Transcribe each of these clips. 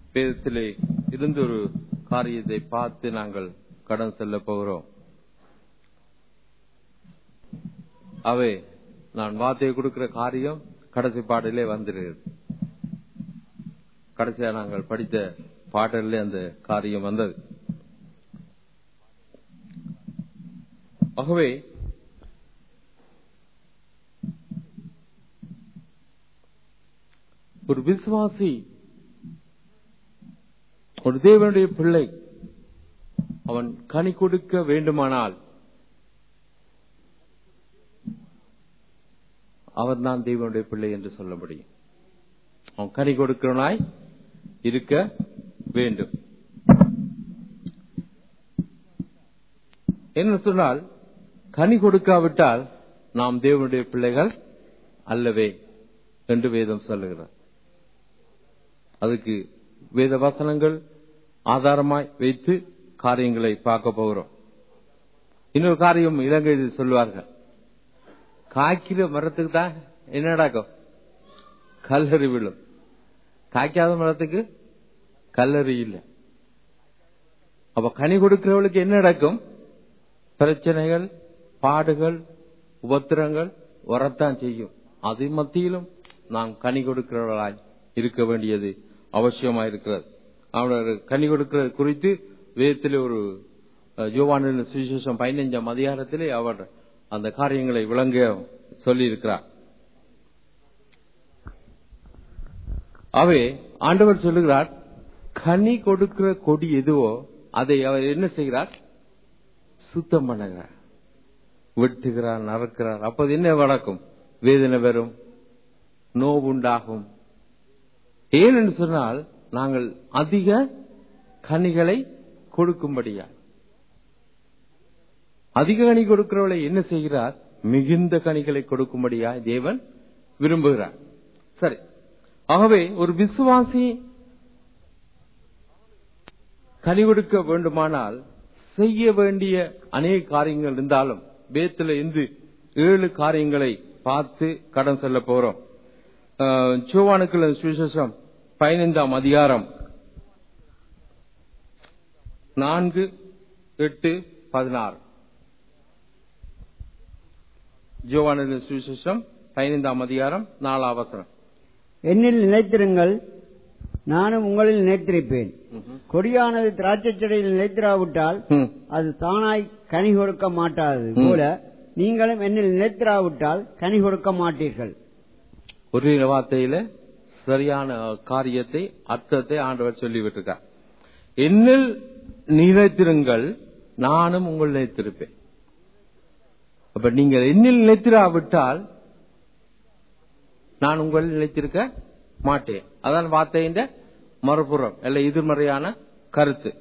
வேதத்திலே இருந்து ஒரு காரியத்தை பார்த்து நாங்கள் கடன் செல்ல போகிறோம். அவை நான் வார்த்தையை கொடுக்கிற காரியம் கடைசி பாடலே வந்துடுகிறது. கடைசியா நாங்கள் படித்த பாடலே அந்த காரியம் வந்தது. ஆகவே ஒரு விசுவாசி, ஒரு தேவனுடைய பிள்ளை, அவன் கனி கொடுக்க வேண்டுமானால் அவர் தான் தேவனுடைய பிள்ளை என்று சொல்ல முடியும். அவன் கனி கொடுக்கிறவனாய் இருக்க வேண்டும். என்ன சொன்னால், கனி கொடுக்காவிட்டால் நாம் தேவனுடைய பிள்ளைகள் அல்லவே என்று வேதம் சொல்லுகிறார். அதுக்கு வேத வசனங்கள் ஆதாரமாய் வைத்து காரியங்களை பார்க்க போகிறோம். இன்னொரு காரியம் இலங்கையில் சொல்வார்கள், காய்க்கிற மரத்துக்கு தான் என்ன நடக்கும்? கல்லறி விழும். காய்க்காத மரத்துக்கு கல்லறி இல்லை. அப்ப கனி கொடுக்கிறவளுக்கு என்ன நடக்கும்? பிரச்சனைகள், பாடுகள், உபத்திரங்கள் வரத்தான் செய்யும். அது மத்தியிலும் நாம் கனி கொடுக்கிறவர்களாய் இருக்க வேண்டியது அவசியமாயிருக்கிறது. அவர்கள் கனி கொடுக்கிறது குறித்து வேதத்திலே ஒரு யோவானின் சுவிசேஷம் 15ஆம் அதிகாரத்திலே அவர் அந்த காரியங்களை விளங்க சொல்லி இருக்கிறார். அவை ஆண்டவர் சொல்லுகிறார், கனி கொடுக்கிற கொடி எதுவோ அதை அவர் என்ன செய்கிறார்? சுத்தம் பண்ணுகிறார், வெட்டுகிறார், நறுக்கிறார். அப்போது என்ன நடக்கும்? வேதனை வரும், நோவுண்டாகும். ஏனென்று சொன்னால், நாங்கள் அதிக கனிகளை கொடுக்கும்படியா. அதிக கனி கொடுக்கிறவளை என்ன செய்கிறார்? மிகுந்த கனிகளை கொடுக்கும்படியா தேவன் விரும்புகிறார். சரி, ஆகவே ஒரு விசுவாசி கனி கொடுக்க வேண்டுமானால் செய்ய வேண்டிய அநேக காரியங்கள் இருந்தாலும் வேதத்தில் இருந்து 7 காரியங்களை பார்த்து கடன் செல்ல போறோம். யோவானுக்கு சுவிசேஷம் 15ஆம் அதிகாரம் 4, 8, 16. யோவானின் சுவிசேஷம் 15ஆம் அதிகாரம் 4ஆம் வசனம். என்னில் நிலைத்திருங்கள், நானும் உங்களில் நிலைத்திருப்பேன். கொடியானது திராட்சை செடியில் நிலைத்திராவிட்டால் அது தானாய் கனி கொடுக்க மாட்டாது போல நீங்களும் என்னில் நிலைத்திராவிட்டால் கனி கொடுக்க மாட்டீர்கள். ஒரு வார்த்தையில சரியான காரியத்தை, அர்த்தத்தை ஆண்டவர் சொல்லிவிட்டிருக்கார். என்னில் நிலைத்திருங்கள், நானும் உங்கள் நிலைத்திருப்பேன். அப்ப நீங்கள் என்னில் நிலைத்திராவிட்டால் நான் உங்கள் நிலைத்திருக்க மாட்டேன். அதான் வார்த்தையின் மறுபுறம், அல்ல எதிர்மறையான கருத்து.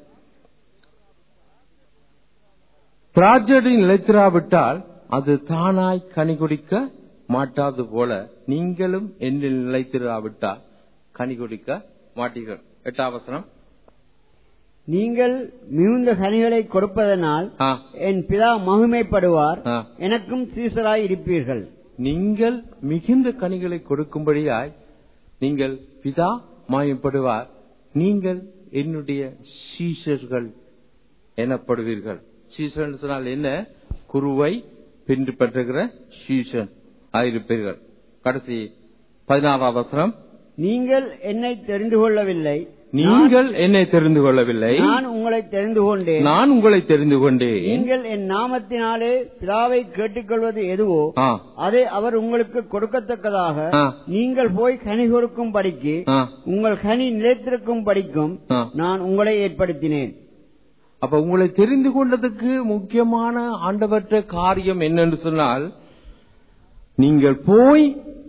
திராட்சை நிலைத்திராவிட்டால் அது தானாய் கனி கொடுக்க மாட்டாது போல நீங்களும் என்னில் நிலைத்திராவிட்டால் கனி கொடுக்க மாட்டீர்கள். 8ஆம் வசனம். நீங்கள் மிகுந்த கனிகளை கொடுப்பதனால் என் பிதா மகிமைப்படுவார், எனக்கும் சீசராய் இருப்பீர்கள். நீங்கள் மிகுந்த கனிகளை கொடுக்கும்படியாய் நீங்கள் பிதா மகிமைப்படுவார், நீங்கள் என்னுடைய சீஷர்கள் எனப்படுவீர்கள். சீஷன் சொன்னால் என்ன? குருவை பின்பற்றுகிற சீஷன் ஆயிருப்பீர்கள். கடைசி 16ஆம் வசனம். நீங்கள் என்னை தெரிந்து கொள்ளவில்லை, நீங்கள் என்னை தெரிந்து கொள்ளவில்லை, நான் உங்களை தெரிந்து கொண்டேன். நான் உங்களை தெரிந்து கொண்டேன். நீங்கள் என் நாமத்தினாலே பிதாவை கேட்டுக்கொள்வது எதுவோ அதை அவர் உங்களுக்கு கொடுக்கத்தக்கதாக நீங்கள் போய் கனி கொடுக்கும் படிக்கு, உங்கள் கனி நிலைத்திருக்கும் படிக்கும் நான் உங்களை ஏற்படுத்தினேன். அப்ப உங்களை தெரிந்து கொண்டதுக்கு முக்கியமான ஆண்டவற்ற காரியம் என்னென்று சொன்னால், நீங்கள் போய்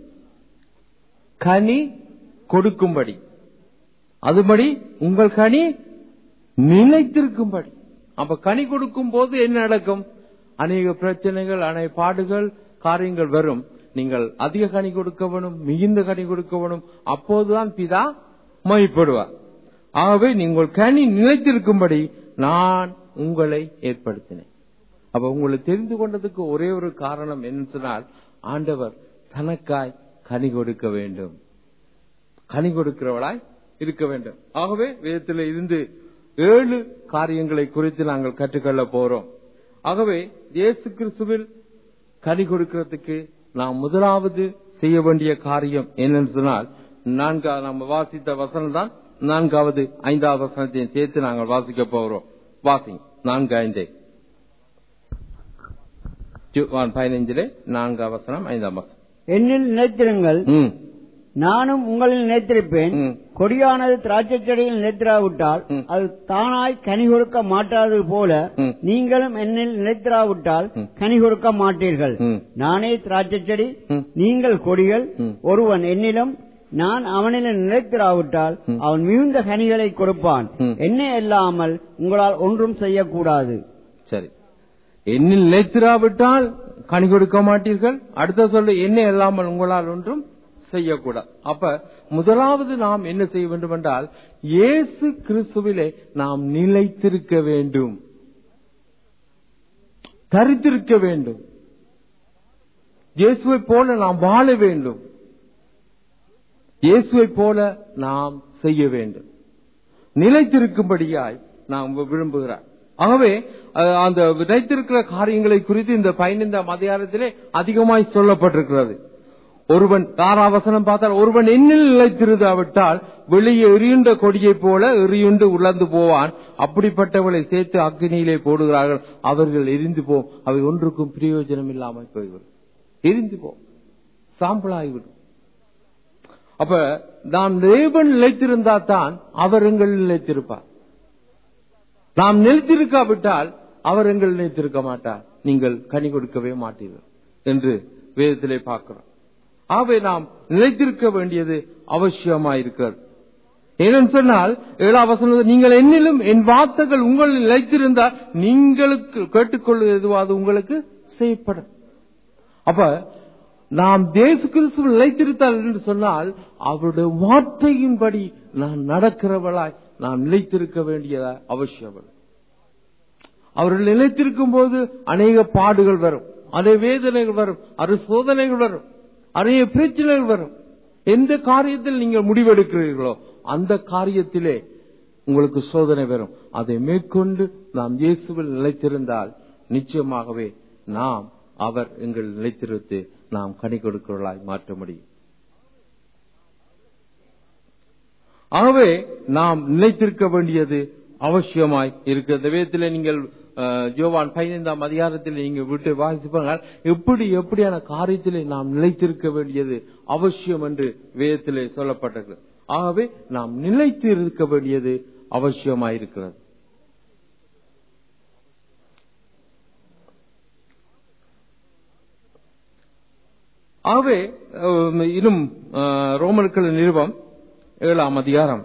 கனி கொடுக்கும்படி, அதுபடி உங்கள் கனி நிலைத்திருக்கும்படி. அப்ப கனி கொடுக்கும் போது என்ன நடக்கும்? அநேக பிரச்சனைகள், அநேக பாடுகள், காரியங்கள் வரும். நீங்கள் அதிக கனி கொடுக்க வேணும், மிகுந்த கனி கொடுக்க வேணும். அப்போதுதான் பிதா மகிமைப்படுவார். ஆகவே நீங்கள் கனி நிலைத்திருக்கும்படி நான் உங்களை ஏற்படுத்தினேன். அப்ப உங்களை தெரிந்து கொண்டதுக்கு ஒரே ஒரு காரணம் என்ன சொன்னால், ஆண்டவர் தனக்காய் கனி கொடுக்க வேண்டும், கனி கொடுக்கிறவளாய் இருக்க வேண்டும். ஆகவே வேதத்தில் இருந்து 7 காரியங்களை குறித்து நாங்கள் கற்றுக்கொள்ள போறோம். ஆகவே இயேசு கிறிஸ்துவில் கனி கொடுக்கிறதுக்கு நாம் முதலாவது செய்ய வேண்டிய காரியம் என்னன்னு சொன்னால், நம்ம வாசித்த வசனம் தான் 4வது 5வது வசனத்தையும் சேர்த்து நாங்கள் வாசிக்க போகிறோம். வாசிங்க 4:5 15 4வது வசனம் 5ஆம் வசனம். என்னில் நிலைத்திருங்கள், நானும் உங்களில் நிலைத்திருப்பேன். கொடியானது திராட்சை செடியில் நிலைத்திராவிட்டால் அது தானாய் கனி கொடுக்க மாட்டாது போல நீங்களும் என்னில் நிலைத்திராவிட்டால் கனி கொடுக்க மாட்டீர்கள். நானே திராட்சை செடி, நீங்கள் கொடிகள். ஒருவன் என்னிலும் நான் அவனிலும் நிலைத்திராவிட்டால் அவன் மிகுந்த கனிகளை கொடுப்பான். என்னை அல்லாமல் உங்களால் ஒன்றும் செய்யக்கூடாது. சரி, என்னில் நிலைத்திராவிட்டால் கனி கொடுக்க மாட்டீர்கள். அடுத்த சொல்லு, என்னை அல்லாமல் உங்களால் ஒன்றும் செய்யக்கூடாது. அப்ப முதலாவது நாம் என்ன செய்ய வேண்டும் என்றால், இயேசு கிறிஸ்துவிலே நாம் நிலைத்திருக்க வேண்டும், தரித்திருக்க வேண்டும். இயேசுவை போல நாம் வாழ வேண்டும், இயேசுவை போல நாம் செய்ய வேண்டும். நிலைத்திருக்கும்படியாய் நாம் விரும்புகிறார். ஆகவே அந்த நிலைத்திருக்கிற காரியங்களை குறித்து இந்த 15ஆம் அதிகாரத்திலே அதிகமாய் சொல்லப்பட்டிருக்கிறது. ஒருவன் 6ஆம் வசனம் பார்த்தால், ஒருவன் என்னில் நிலைத்திருந்தாவிட்டால் வெளியே எரியுண்ட கொடியை போல எரியுண்டு உலர்ந்து போவான். அப்படிப்பட்டவளை சேர்த்து அக்னியிலே போடுகிறார்கள், அவர்கள் எரிந்து போம். அவை ஒன்றுக்கும் பிரயோஜனம் இல்லாமல் போய்விடும், எரிந்து போம், சாம்பலாகிவிடும். அப்ப நாம் தேவன் நிலைத்திருந்தா தான் அவர் எங்கள் நிலைத்திருப்பார். நாம் நிலைத்திருக்காவிட்டால் அவர் எங்கள் நிலைத்திருக்க மாட்டார். நீங்கள் கனி கொடுக்கவே மாட்டீர்கள் என்று வேதத்திலே பார்க்கிறோம். ஆகவே நாம் நிலைத்திருக்க வேண்டியது அவசியமாயிருக்கிறது. ஏனென்று சொன்னால் 7ஆம் வசனம், நீங்கள் என்னிலும் என் வார்த்தைகள் உங்கள் நிலைத்திருந்தால் நீங்களுக்கு கேட்டுக்கொள்வது எதுவாது உங்களுக்கு செய்யப்படும். அப்ப நாம் இயேசு கிறிஸ்துவில் நிலைத்திருத்தால் என்று சொன்னால் அவருடைய வார்த்தையின்படி நான் நடக்கிறவளாய் நான் நிலைத்திருக்க வேண்டியதா அவசியம். அவர்கள் நிலைத்திருக்கும் போது அநேக பாடுகள் வரும், அநேக வேதனைகள் வரும், அரு சோதனைகள் வரும், அநேக பிரச்சனைகள் வரும். எந்த காரியத்தில் நீங்கள் முடிவெடுக்கிறீர்களோ அந்த காரியத்திலே உங்களுக்கு சோதனை வரும். அதை மேற்கொண்டு நாம் இயேசுவில் நிலைத்திருந்தால் நிச்சயமாகவே நாம் அவர் எங்கள் நிலைத்திருத்து நாம் கனி கொடுக்கிறவர்களாய் மாற்ற முடியும். ஆகவே நாம் நிலைத்திருக்க வேண்டியது அவசியமாய் இருக்கிற வேதத்திலே நீங்கள் யோவான் 15ஆம் அதிகாரத்தில் நீங்க விட்டு வாசிப்பார்கள், எப்படியான காரியத்திலே நாம் நிலைத்திருக்க வேண்டியது அவசியம் என்று வேதத்திலே சொல்லப்பட்டது. ஆகவே நாம் நிலைத்து இருக்க வேண்டியது அவசியமாயிருக்கிறது. ஆகவே இன்னும் ரோமர்கள் நிருபம் 7ஆம் அதிகாரம்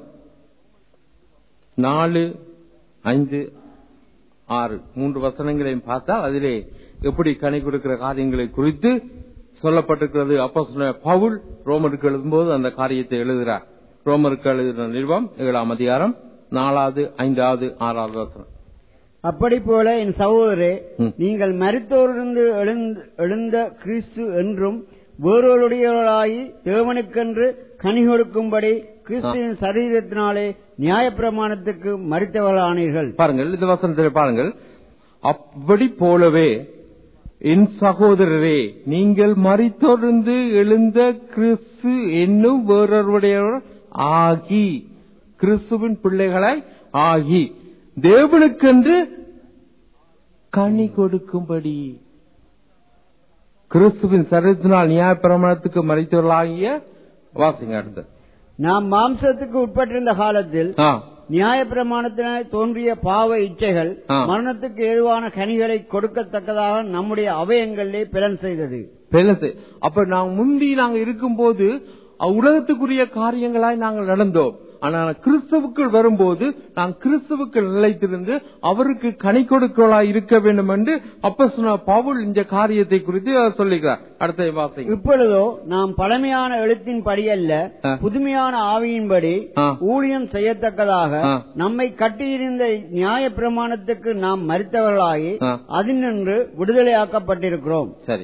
4, 5, 6 3 வசனங்களையும் பார்த்தால் அதிலே எப்படி கனி கொடுக்கிற காரியங்களை குறித்து சொல்லப்பட்டிருக்கிறது. அப்போஸ்தலனாகிய பவுல் ரோமருக்கு எழுதும்போது அந்த காரியத்தை எழுதுகிறார். ரோமருக்கு எழுதின நிருபம் 7ஆம் அதிகாரம் 4, 5, 6 வசனம். அப்படி போல என் சகோதரே, நீங்கள் மரித்தோரிலிருந்து எழுந்த கிறிஸ்து என்றும் வேறொருடையவர்களாகி தேவனுக்கென்று கனி கொடுக்கும்படி கிறிஸ்துவின் சரீரத்தினாலே நியாயப்பிரமாணத்துக்கு மரித்தவர்களானீர்கள். பாருங்கள், இந்த வசனத்தில் பாருங்கள், அப்படி போலவே என் சகோதரரே, நீங்கள் மரித்தோரிலிருந்து எழுந்த கிறிஸ்து என்னும் வேறொருடையவர் ஆகி, கிறிஸ்துவின் பிள்ளைகளாய் ஆகி தேவனுக்கென்று கனி கொடுக்கும்படி கிறிஸ்துவின் சரீரத்தினால் நியாயப்பிரமாணத்துக்கு மரித்தவர்களாகிய வாசிங்க. அடுத்த, நாம் மாம்சத்துக்கு உட்பட்டிருந்த காலத்தில் நியாயப்பிரமாணத்தினால் தோன்றிய பாவ இச்சைகள் மரணத்துக்கு ஏதுவான கனிகளை கொடுக்கத்தக்கதாக நம்முடைய அவயங்களிலே பிளன் செய்தது. அப்ப நாங்க இருக்கும் போது உலகத்துக்குரிய காரியங்களாய் நாங்கள் நடந்தோம். ஆனால் கிறிஸ்துவுக்குள் வரும்போது நாம் கிறிஸ்துவுக்குள் நிலைத்திருந்து அவருக்கு கனி கொடுக்கலாய் இருக்க வேண்டும் என்று அப்போஸ்தலனாகிய பவுல் இந்த காரியத்தை குறித்து சொல்லுகிறார். அடுத்த வார்த்தை, இப்பொழுதோ நாம் பழமையான எழுத்தின் படி அல்ல, புதுமையான ஆவியின்படி ஊழியம் செய்யத்தக்கதாக நம்மை கட்டியிருந்த நியாய பிரமாணத்துக்கு நாம் மரித்தவர்களாகி அதினின்று விடுதலையாக்கப்பட்டிருக்கிறோம். சரி,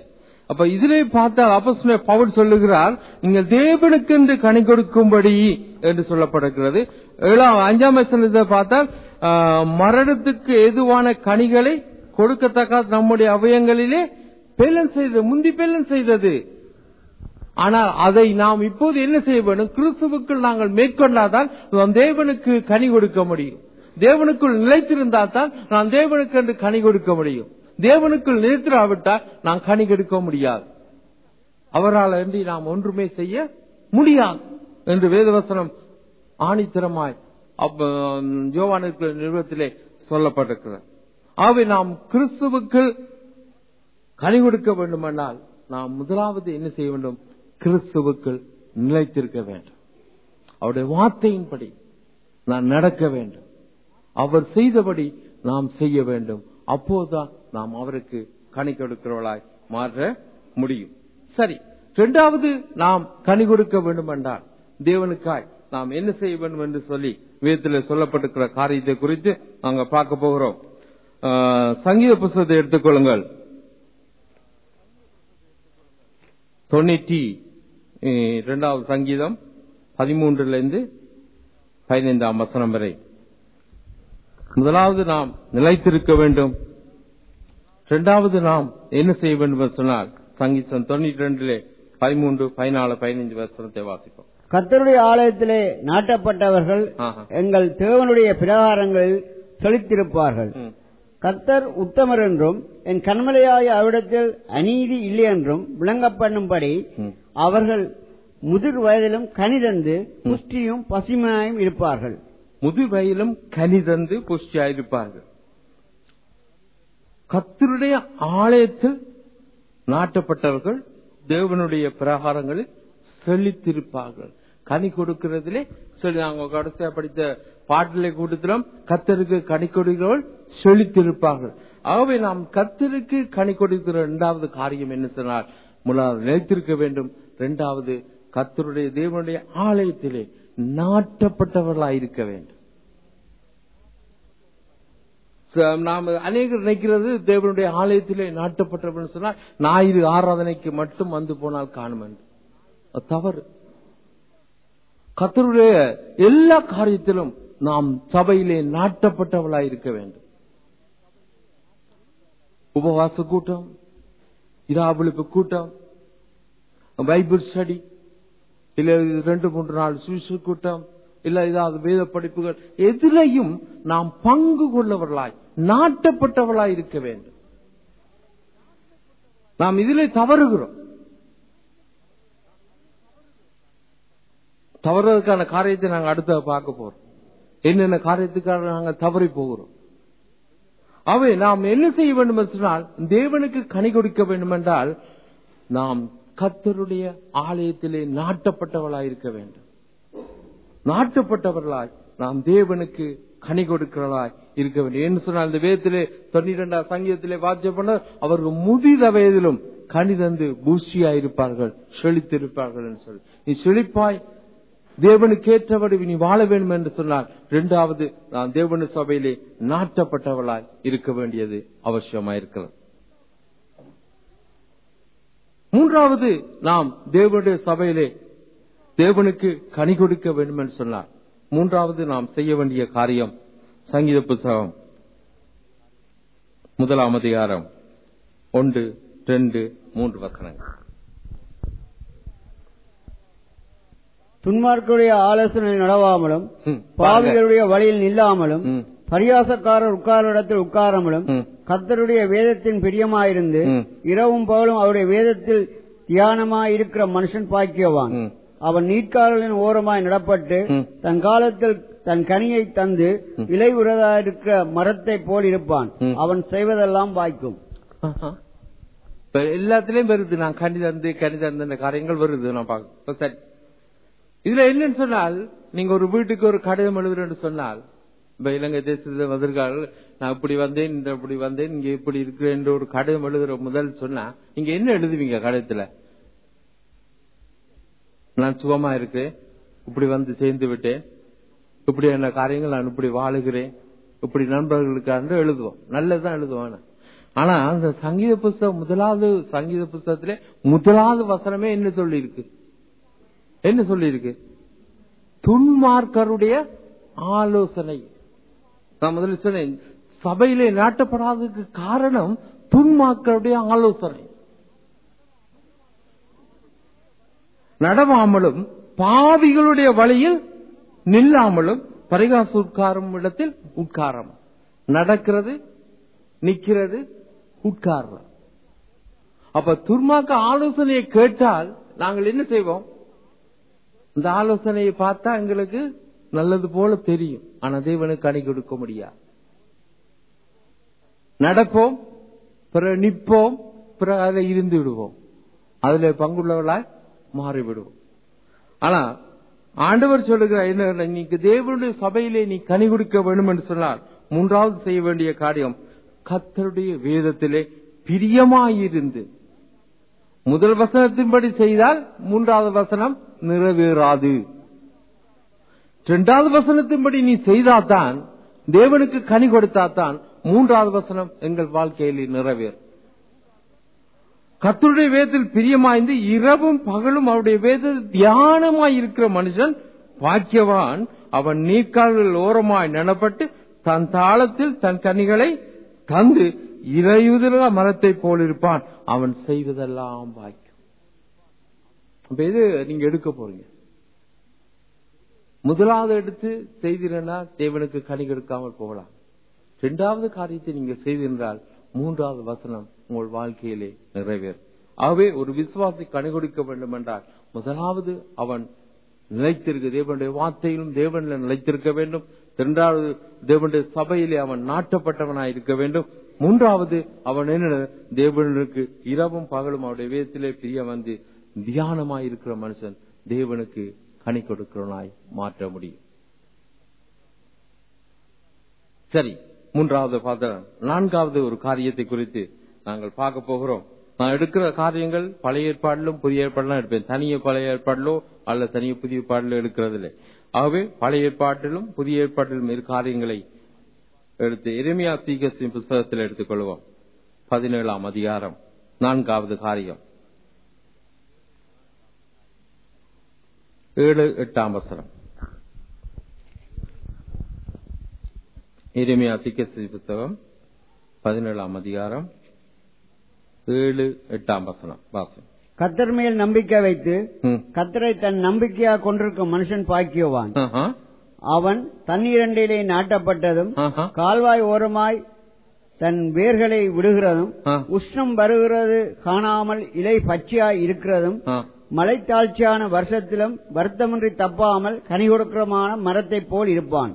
அப்ப இதிலே பார்த்தால் அப்போஸ்தலன் பவுல் சொல்லுகிறார், நீங்கள் தேவனுக்கென்று கனி கொடுக்கும்படி என்று சொல்லப்படுகிறது. 5ஆம் வசனத்தை பார்த்தால் மரணத்துக்கு எதுவான கனிகளை கொடுக்கத்தக்க நம்முடைய அவயங்களிலே முந்தி பேலன் செய்தது. ஆனால் அதை நாம் இப்போது என்ன செய்ய வேண்டும்? கிறிஸ்துவுக்குள் நாங்கள் மேற்கொண்டாதான் நாம் தேவனுக்கு கனி கொடுக்க முடியும். தேவனுக்குள் நிலைத்திருந்தால் தான் நாம் தேவனுக்கு என்று கனி கொடுக்க முடியும். தேவனுக்குள் நிலைத்திராவிட்டால் நாம் கனி கொடுக்க முடியாது. அவரால் என்று நாம் ஒன்றுமே செய்ய முடியாது என்று வேதவசனம் ஆணித்தரமாய் யோவானுக்கு நிறுவத்திலே சொல்லப்பட்டிருக்கிறது. ஆகவே நாம் கிறிஸ்துவுக்கு கனி கொடுக்க வேண்டுமென்றால் நாம் முதலாவது என்ன செய்ய வேண்டும்? கிறிஸ்துவுக்குள் நிலைத்திருக்க வேண்டும். அவருடைய வார்த்தையின்படி நாம் நடக்க வேண்டும். அவர் செய்தபடி நாம் செய்ய வேண்டும். அப்போதுதான் நாம் அவருக்கு கனி கொடுக்கிறவர்களாய் மாற முடியும். சரி, இரண்டாவது நாம் கனி கொடுக்க வேண்டும் என்றால் தேவனுக்காய் நாம் என்ன செய்ய வேண்டும் என்று சொல்லி வேதத்தில் சொல்லப்பட்டிருக்கிற காரியத்தை குறித்து நாங்க பார்க்க போகிறோம். சங்கீத புத்தகத்தை எடுத்துக்கொள்ளுங்கள். 92வது சங்கீதம் 13 15 வசனம் வரை. முதலாவது நாம் நிலைத்திருக்க வேண்டும். இரண்டாவது நாம் என்ன செய்ய வேண்டும் என்று சொன்னால் சங்கீதம் 92 13 14 15 வசனத்தை வாசிப்போம். கர்த்தருடைய ஆலயத்திலே நாட்டப்பட்டவர்கள் எங்கள் தேவனுடைய பிரகாரங்களில் செழித்திருப்பார்கள். கர்த்தர் உத்தமர் என்றும் என் கண்மலையாய அவிடத்தில் அநீதி இல்லை என்றும் விளங்க பண்ணும்படி அவர்கள் முதிர் வயதிலும் கனிதந்து புஷ்டியும் பசுமையாயும் இருப்பார்கள். முதிர் வயதிலும் கனிதந்து புஷ்டியாயிருப்பார்கள். கர்த்தருடைய ஆலயத்தில் நாட்டப்பட்டவர்கள் தேவனுடைய பிரகாரங்களில் செழித்திருப்பார்கள். கனி கொடுக்கிறதிலே சொல்லி நாங்க கடைசியா படித்த பாட்டிலே கூட்டத்திலும் கர்த்தருக்கு கனி கொடுக்கிறவர்கள் செழித்திருப்பார்கள். ஆகவே நாம் கர்த்தருக்கு கனி கொடுக்கிற இரண்டாவது காரியம் என்ன சொன்னால் முதலாவது நிலைத்திருக்க வேண்டும். இரண்டாவது கர்த்தருடைய தேவனுடைய ஆலயத்திலே நாட்டப்பட்டவர்களாயிருக்க வேண்டும். நாம் அநேகர் நினைக்கிறது தேவனுடைய ஆலயத்திலே நாட்டப்பட்டவர்கள் சொன்னால் ஞாயிறு ஆராதனைக்கு மட்டும் வந்து போனால் காணும் என்று. தவறு. கர்த்தருடைய எல்லா காரியத்திலும் நாம் சபையிலே நாட்டப்பட்டவளாய் இருக்க வேண்டும். உபவாச கூட்டம், இராவிழிப்பு கூட்டம், பைபிள் ஸ்டடி, இல்ல 2-3 நாள் சுவிசேஷ கூட்டம், இல்ல ஏதாவது வேத படிப்புகள், எதிலையும் நாம் பங்கு கொள்ளவர்களாய் நாட்டப்பட்டவளாய் இருக்க வேண்டும். நாம் இதிலே தவறுகிறோம். தவறுவதற்கான காரியத்தை நாங்கள் அடுத்த பார்க்க போறோம். என்னென்ன காரியத்துக்காக நாங்கள் தவறி போகிறோம். அவை நாம் என்ன செய்ய வேண்டும் என்று சொன்னால் தேவனுக்கு கனி கொடுக்க வேண்டும் என்றால் நாம் கர்த்தருடைய ஆலயத்திலே நாட்டப்பட்டவர்களாய் இருக்க வேண்டும். நாட்டப்பட்டவர்களாய் நாம் தேவனுக்கு கனி கொடுக்கிறவர்களாய் இருக்க வேண்டும். என்று சொன்னால் இந்த வேதத்திலே 92 சங்கீதத்திலே வாக்கியம் பண்ண அவர்கள் முதிர வயதிலும் கனி தந்து பூஷியாயிருப்பார்கள், செழித்திருப்பார்கள் என்று சொல்லி நீ செழிப்பாய் தேவனுக்கு ஏற்றபடி நீ வாழ வேண்டும் என்று சொன்னால் இரண்டாவது நாம் தேவனு சபையிலே நாட்டப்பட்டவளாய் இருக்க வேண்டியது அவசியமாயிருக்கிறது. மூன்றாவது நாம் தேவனுடைய சபையிலே தேவனுக்கு கனி கொடுக்க வேண்டும் என்று சொன்னார். மூன்றாவது நாம் செய்ய வேண்டிய காரியம் சங்கீத புத்தகம் 1ஆம் அதிகாரம் 1, 2, 3 வசனங்கள். துன்மார்க்கருடைய ஆலோசனை நடவாமலும் பாவிகளுடைய வழியில் நில்லாமலும் பரியாசக்காரர் உட்கார இடத்தில் உட்காராமலும் கர்த்தருடைய வேதத்தின் பிரியமாயிருந்து இரவும் பகலும் அவருடைய வேதத்தில் தியானமாயிருக்கிற மனுஷன் பாக்கியவான். அவன் நீட்காலின் ஓரமாய் நடப்பட்டு தன் காலத்தில் தன் கனியை தந்து விளைவுறதாயிருக்கிற மரத்தை போல் இருப்பான். அவன் செய்வதெல்லாம் வாய்க்கும். எல்லாத்திலையும் வருது. நான் கனி தந்து காரியங்கள் வருது. நான் பார்க்க இதுல என்னன்னு சொன்னால் நீங்க ஒரு வீட்டுக்கு ஒரு கடிதம் எழுதுறேன்னு சொன்னால் இப்ப இலங்கை தேசத்துல வந்திருக்கார்கள், நான் இப்படி வந்தேன், இப்படி வந்தேன், இங்க இப்படி இருக்கிறேன் என்று ஒரு கடிதம் எழுதுற முதல் சொன்னா நீங்க என்ன எழுதுவீங்க கடிதத்துல? நான் சுகமா இருக்கேன், இப்படி வந்து சேர்ந்து விட்டேன், இப்படி என்ன காரியங்கள் நான் இப்படி வாழுகிறேன், இப்படி நண்பர்களுக்காக எழுதுவோம். நல்லதுதான் எழுதுவோம். ஆனா அந்த சங்கீத புஸ்தகம் முதலாவது சங்கீத புஸ்தகத்திலே முதலாவது வசனமே என்ன சொல்லியிருக்கு? என்ன சொல்லியிருக்கு? துன்மார்க்கருடைய ஆலோசனை. நான் முதல்ல சொன்னேன், சபையிலே நாட்டப்படாததுக்கு காரணம் துன்மார்க்கருடைய ஆலோசனை. நடவாமலும் பாவிகளுடைய வழியில் நில்லாமலும் பரிகாச உட்காரும் இடத்தில் உட்காரம். நடக்கிறது, நிக்கிறது, உட்கார்றது. அப்ப துன்மார்க்க ஆலோசனையை கேட்டால் நாங்கள் என்ன செய்வோம்? இந்த ஆலோசனையை பார்த்தா எங்களுக்கு நல்லது போல தெரியும், ஆனா தேவனுக்கு கனி கொடுக்க முடியாது. நடப்போம், பிறகு நிற்போம், பிறகு அதில் இருந்து விடுவோம், அதுல பங்குள்ளவர்களாய் மாறிவிடுவோம். ஆனா ஆண்டவர் சொல்லுகிற என்ன, நீங்க தேவனுடைய சபையிலே நீ கனி கொடுக்க வேண்டும் என்று சொன்னால் மூன்றாவது செய்ய வேண்டிய காரியம் கர்த்தருடைய வேதத்திலே பிரியமாயிருந்து. முதல் வசனத்தின்படி செய்தால் மூன்றாவது வசனம் நிறைவேறாது. இரண்டாவது வசனத்தின்படி நீ செய்தால்தான், தேவனுக்கு கனி கொடுத்தால்தான் மூன்றாவது வசனம் எங்கள் வாழ்க்கையில் நிறைவேறும். கர்த்தருடைய வேதத்தில் பிரியமாய்ந்து இரவும் பகலும் அவருடைய வேத தியானமாய் இருக்கிற மனுஷன் பாக்கியவான். அவன் நீர்க்கால்கள் ஓரமாய் நடப்பட்டு தன் தாளத்தில் தன் கனிகளை தந்து இலையுதிர மரத்தை போல் இருப்பான். அவன் செய்வதெல்லாம் பாக்கியம். அப்ப இது நீங்க எடுக்க போறீங்க. முதலாவது எடுத்து செய்தீங்கன்னா தேவனுக்கு கனி கொடுக்காமல் போகலாம். இரண்டாவது காரியத்தை நீங்க செய்திருந்தால் மூன்றாவது வசனம் உங்கள் வாழ்க்கையிலே நிறைவேறும். ஆகவே ஒரு விசுவாசி கனி கொடுக்க வேண்டும் என்றால் முதலாவது அவன் நிலைத்திருக்க, தேவனுடைய வார்த்தையிலும் தேவனில் நிலைத்திருக்க வேண்டும். இரண்டாவது தேவனுடைய சபையிலே அவன் நாட்டப்பட்டவனாய் இருக்க வேண்டும். மூன்றாவது அவன் என்ன, தேவனுக்கு இரவும் பகலும் அவருடைய வேதத்திலே பிரிய வந்து தியானமாய் இருக்கிற மனுஷன் தேவனுக்கு கனி கொடுக்கிறவனாய் மாற்ற முடியும். சரி, மூன்றாவது பாத்திரம். நான்காவது ஒரு காரியத்தை குறித்து நாங்கள் பார்க்க போகிறோம். நான் எடுக்கிற காரியங்கள் பழைய ஏற்பாடிலும் புதிய ஏற்பாடுலாம் எடுப்பேன். தனிய பழைய ஏற்பாடிலோ அல்ல தனிய புதிய ஏற்பாடிலோ எடுக்கிறது இல்லை. ஆகவே பழைய ஏற்பாட்டிலும் புதிய ஏற்பாட்டிலும் இரு காரியங்களை எடுத்து எரேமியா தீர்க்கதரிசியின் புஸ்தகத்தில் எடுத்துக்கொள்வோம். 17ஆம் அதிகாரம் 4வது காரியம் 7-8 வசனம். எரேமியா தீர்க்கதரிசி புஸ்தகம் 17ஆம் அதிகாரம் 7-8 வசனம் வாசம். கர்த்தர் மேல் நம்பிக்கை வைத்து கர்த்தரை தன் நம்பிக்கையா கொண்டிருக்கும் மனுஷன் பாக்கியவான். அவன் தண்ணீரண்டையிலே நாட்டப்பட்டதும் கால்வாய் ஓரமாய் தன் வேர்களை விடுகிறதும் உஷ்ணம் வருகிறது காணாமல் இலை பச்சையாய் இருக்கிறதும் மலைத்தாழ்ச்சியான வருஷத்திலும் வருத்தமின்றி தப்பாமல் கனி கொடுக்கிறமான மரத்தை போல் இருப்பான்.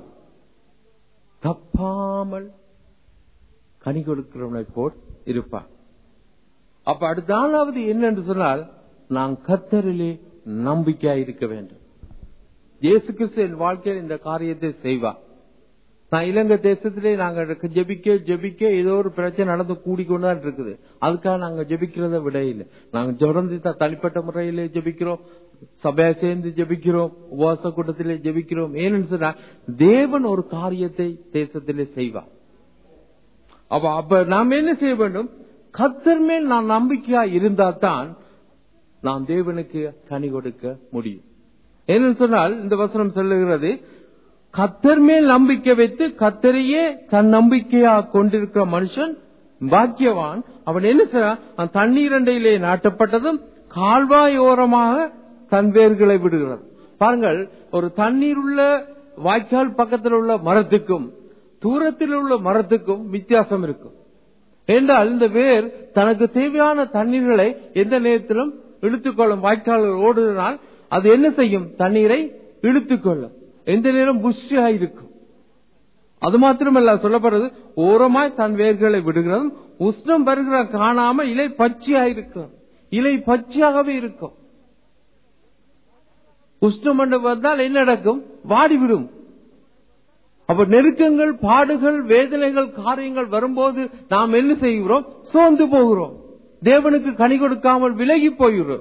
தப்பாமல் கனி கொடுக்கிறவனை போல் இருப்பான். அப்ப அடுத்தாலாவது என்னென்று சொன்னால், நான் கர்த்தரிலே நம்பிக்கையா இருக்க வேண்டும். இயேசு கிறிஸ்து என் வாழ்க்கையில் இந்த காரியத்தை செய்வார். நான் இலங்கை தேசத்திலே நாங்க ஜெபிக்க ஏதோ ஒரு பிரச்சனை நடந்து கூடிக்கொண்டுதான் இருக்குது. அதுக்காக நாங்க ஜெபிக்கிறத விட இல்லை. நாங்க தொடர்ந்து தனிப்பட்ட முறையிலே ஜெபிக்கிறோம், சபையா சேர்ந்து ஜெபிக்கிறோம், உபவாச கூட்டத்திலே ஜெபிக்கிறோம். ஏன்னு சொன்னா தேவன் ஒரு காரியத்தை தேசத்திலே செய்வார். அப்ப நாம் என்ன செய்ய வேண்டும்? கர்த்தர் மேல் நான் நம்பிக்கையா இருந்தால் தான் நாம் தேவனுக்கு கனி கொடுக்க முடியும். ஏன்னு சொன்னால் இந்த வசனம் சொல்லுகிறது, கர்த்தர் மேல் நம்பிக்கை வைத்து கர்த்தரையே தன் நம்பிக்கையா கொண்டிருக்கிற மனுஷன் பாக்கியவான். அவன் என்ன செய்றான்? தண்ணீரண்டையிலே நாட்டப்பட்டதும் கால்வாய் ஓரமாக தன் வேர்களை விடுகிறது. பாருங்கள், ஒரு தண்ணீர் உள்ள வாய்க்கால் பக்கத்தில் உள்ள மரத்துக்கும் தூரத்தில் உள்ள மரத்துக்கும் வித்தியாசம் இருக்கும். என்றால் இந்த வேர் தனக்கு தேவையான தண்ணீர்களை எந்த நேரத்திலும் இழுத்துக்கொள்ளும். வாய்க்கால் ஓடுனால் அது என்ன செய்யும்? தண்ணீரை இழுத்துக்கொள்ளும். எந்த நேரம் புஷ்ஷாக இருக்கும். அது மாத்திரமல்ல, சொல்லப்படுறது ஓரமாய் தன் வேர்களை விடுகிறதும் உஷ்ணம் வருகிற காணாம இலை பச்சையாக இருக்கிறது. இலை பச்சையாகவே இருக்கும். உஷ்ணம் வந்தால் என்ன நடக்கும்? வாடிவிடும். அப்ப நெருக்கங்கள், பாடுகள், வேதனைகள், காரியங்கள் வரும்போது நாம் என்ன செய்கிறோம்? சோர்ந்து போகிறோம். தேவனுக்கு கனி கொடுக்காமல் விலகி போகிறோம்.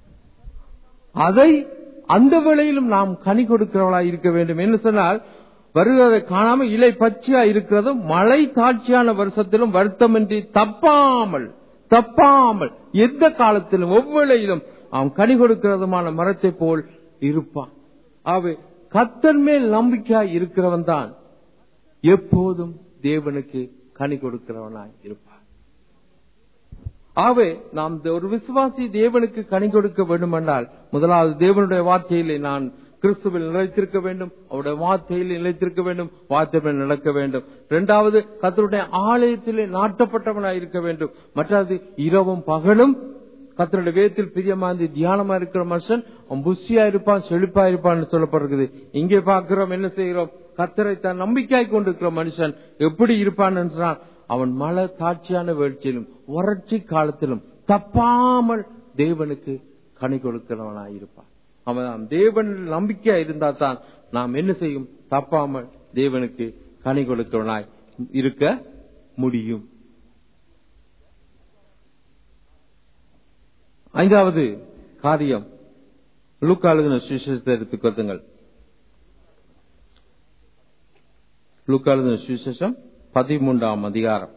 அதை அந்த வேளையிலும் நாம் கனி கொடுக்கிறவர்களாய் இருக்க வேண்டும். என்று சொன்னால் வருகிறதை காணாமல் இலை பச்சையா இருக்கிறதும் மழை தாட்சியான வருஷத்திலும் வருத்தமின்றி தப்பாமல் எந்த காலத்திலும் ஒவ்வொருளையிலும் அவன் கனி கொடுக்கிறதுமான மரத்தை போல் இருப்பான். ஆகவே கர்த்தர் மேல் நம்பிக்கையாய் இருக்கிறவன் தான் எப்போதும் தேவனுக்கு கனி கொடுக்கிறவனாய் இருப்பான். ஆகவே நாம் ஒரு விசுவாசி தேவனுக்கு கனி கொடுக்க வேண்டும் என்றால் முதலாவது தேவனுடைய வார்த்தையிலே நான் கிறிஸ்துவில் நிலைத்திருக்க வேண்டும், அவருடைய வார்த்தையில் நிலைத்திருக்க வேண்டும், வார்த்தையில் நடக்க வேண்டும். இரண்டாவது கர்த்தருடைய ஆலயத்திலே நாட்டப்பட்டவனாய் இருக்க வேண்டும். மற்றது இரவும் பகலும் கர்த்தருடைய வேதத்தில் பிரியமாந்தி தியானமா இருக்கிற மனுஷன் அவன் புஷ்டியா இருப்பான், செழிப்பா இருப்பான்னு சொல்லப்படுகிறது. இங்கே பார்க்கிறோம், என்ன செய்கிறோம்? கர்த்தரை தான் நம்பிக்கையாய் கொண்டிருக்கிற மனுஷன் எப்படி இருப்பான் என்றால் அவன் மழை தாட்சியான வேட்சியிலும் வறட்சி காலத்திலும் தப்பாமல் தேவனுக்கு கனி கொடுக்கிறவனாய் இருப்பான். அவன் தேவனில் நம்பிக்கையா இருந்தா தான் நாம் என்ன செய்யும்? தப்பாமல் தேவனுக்கு கனி கொடுக்கிறவனாய் இருக்க முடியும். ஐந்தாவது காரியம், லூக்கா எழுதின சுவிசேஷத்தை எடுத்துக்கொள்ளுங்கள். லூக்கா எழுதின சுவிசேஷம் 13ஆம் அதிகாரம்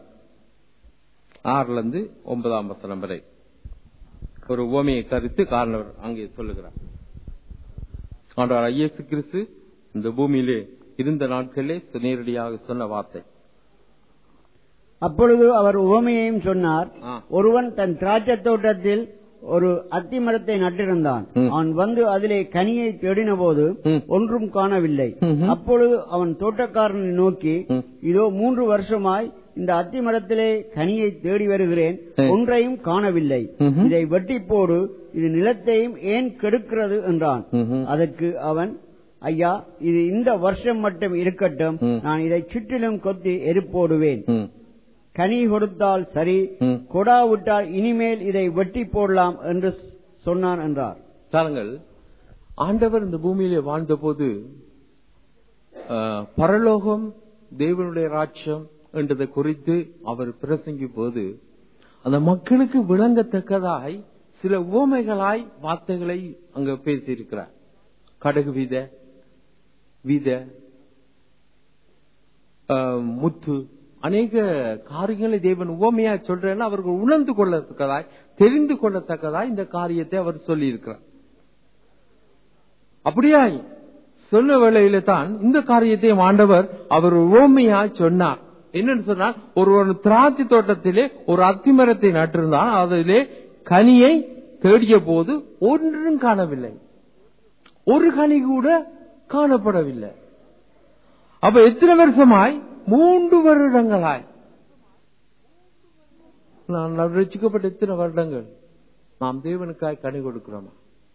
6-9 வசனம் வரை ஒரு உவமையை கருத்து காரணவர் அங்கே சொல்லுகிறார். ஆண்டவர் இயேசு கிறிஸ்து இந்த பூமியிலே இருந்த நாட்களிலே நேரடியாக சொன்ன வார்த்தை. அப்பொழுது அவர் உவமையையும் சொன்னார். ஒருவன் தன் திராட்சை தோட்டத்தில் ஒரு அத்தி மரத்தை நட்டிருந்தான். அவன் வந்து அதிலே கனியை தேடின போது ஒன்றும் காணவில்லை. அப்பொழுது அவன் தோட்டக்காரனை நோக்கி, இதோ 3 வருஷமாய் இந்த அத்தி மரத்திலே கனியை தேடி வருகிறேன், ஒன்றையும் காணவில்லை. இதை வெட்டி போடு, இது நிலத்தையும் ஏன் கெடுக்கிறது என்றான். அதற்கு அவன், ஐயா, இது இந்த வருஷம் மட்டும் இருக்கட்டும், நான் இதை சுற்றிலும் கொத்தி எரிப்போடுவேன். கனி கொடுத்தால் சரி, கொடாவிட்டால் இனிமேல் இதை வெட்டி போடலாம் என்று சொன்னான் என்றார். பாருங்கள், ஆண்டவர் இந்த பூமியிலே வாழ்ந்த போது பரலோகம் தேவனுடைய ராஜ்யம் என்றதை குறித்து அவர் பிரசங்கி போது அந்த மக்களுக்கு விளங்கத்தக்கதாய் சில உவமைகளாய் வார்த்தைகளை அங்க பேசியிருக்கிறார். கடுகு வித முத்து அநேக காரியங்களை தேவன் உவமையா சொல்றேன்னா அவர்கள் உணர்ந்து கொள்ளத்தக்கதாய் தெரிந்து கொள்ளத்தக்கதாய் இந்த காரியத்தை அவர் சொல்லி இருக்கிறார். அப்படியாய் சொன்ன வேளையில தான் இந்த காரியத்தை ஆண்டவர் அவர் உவமையா சொன்னார். என்னன்னு சொன்னால், ஒரு திராட்சை தோட்டத்திலே ஒரு அத்திமரத்தை நட்டிருந்தான். அதிலே கனியை தேடிய போது ஒன்றும் காணவில்லை, ஒரு கனி கூட காணப்படவில்லை. அப்ப எத்தனை வருஷமாய்? 3 வருடங்களாய். நான் ரட்சிக்கப்பட்ட எத்தனை வருடங்கள் நாம் தேவனுக்காய் கனி கொடுக்கிறோமா?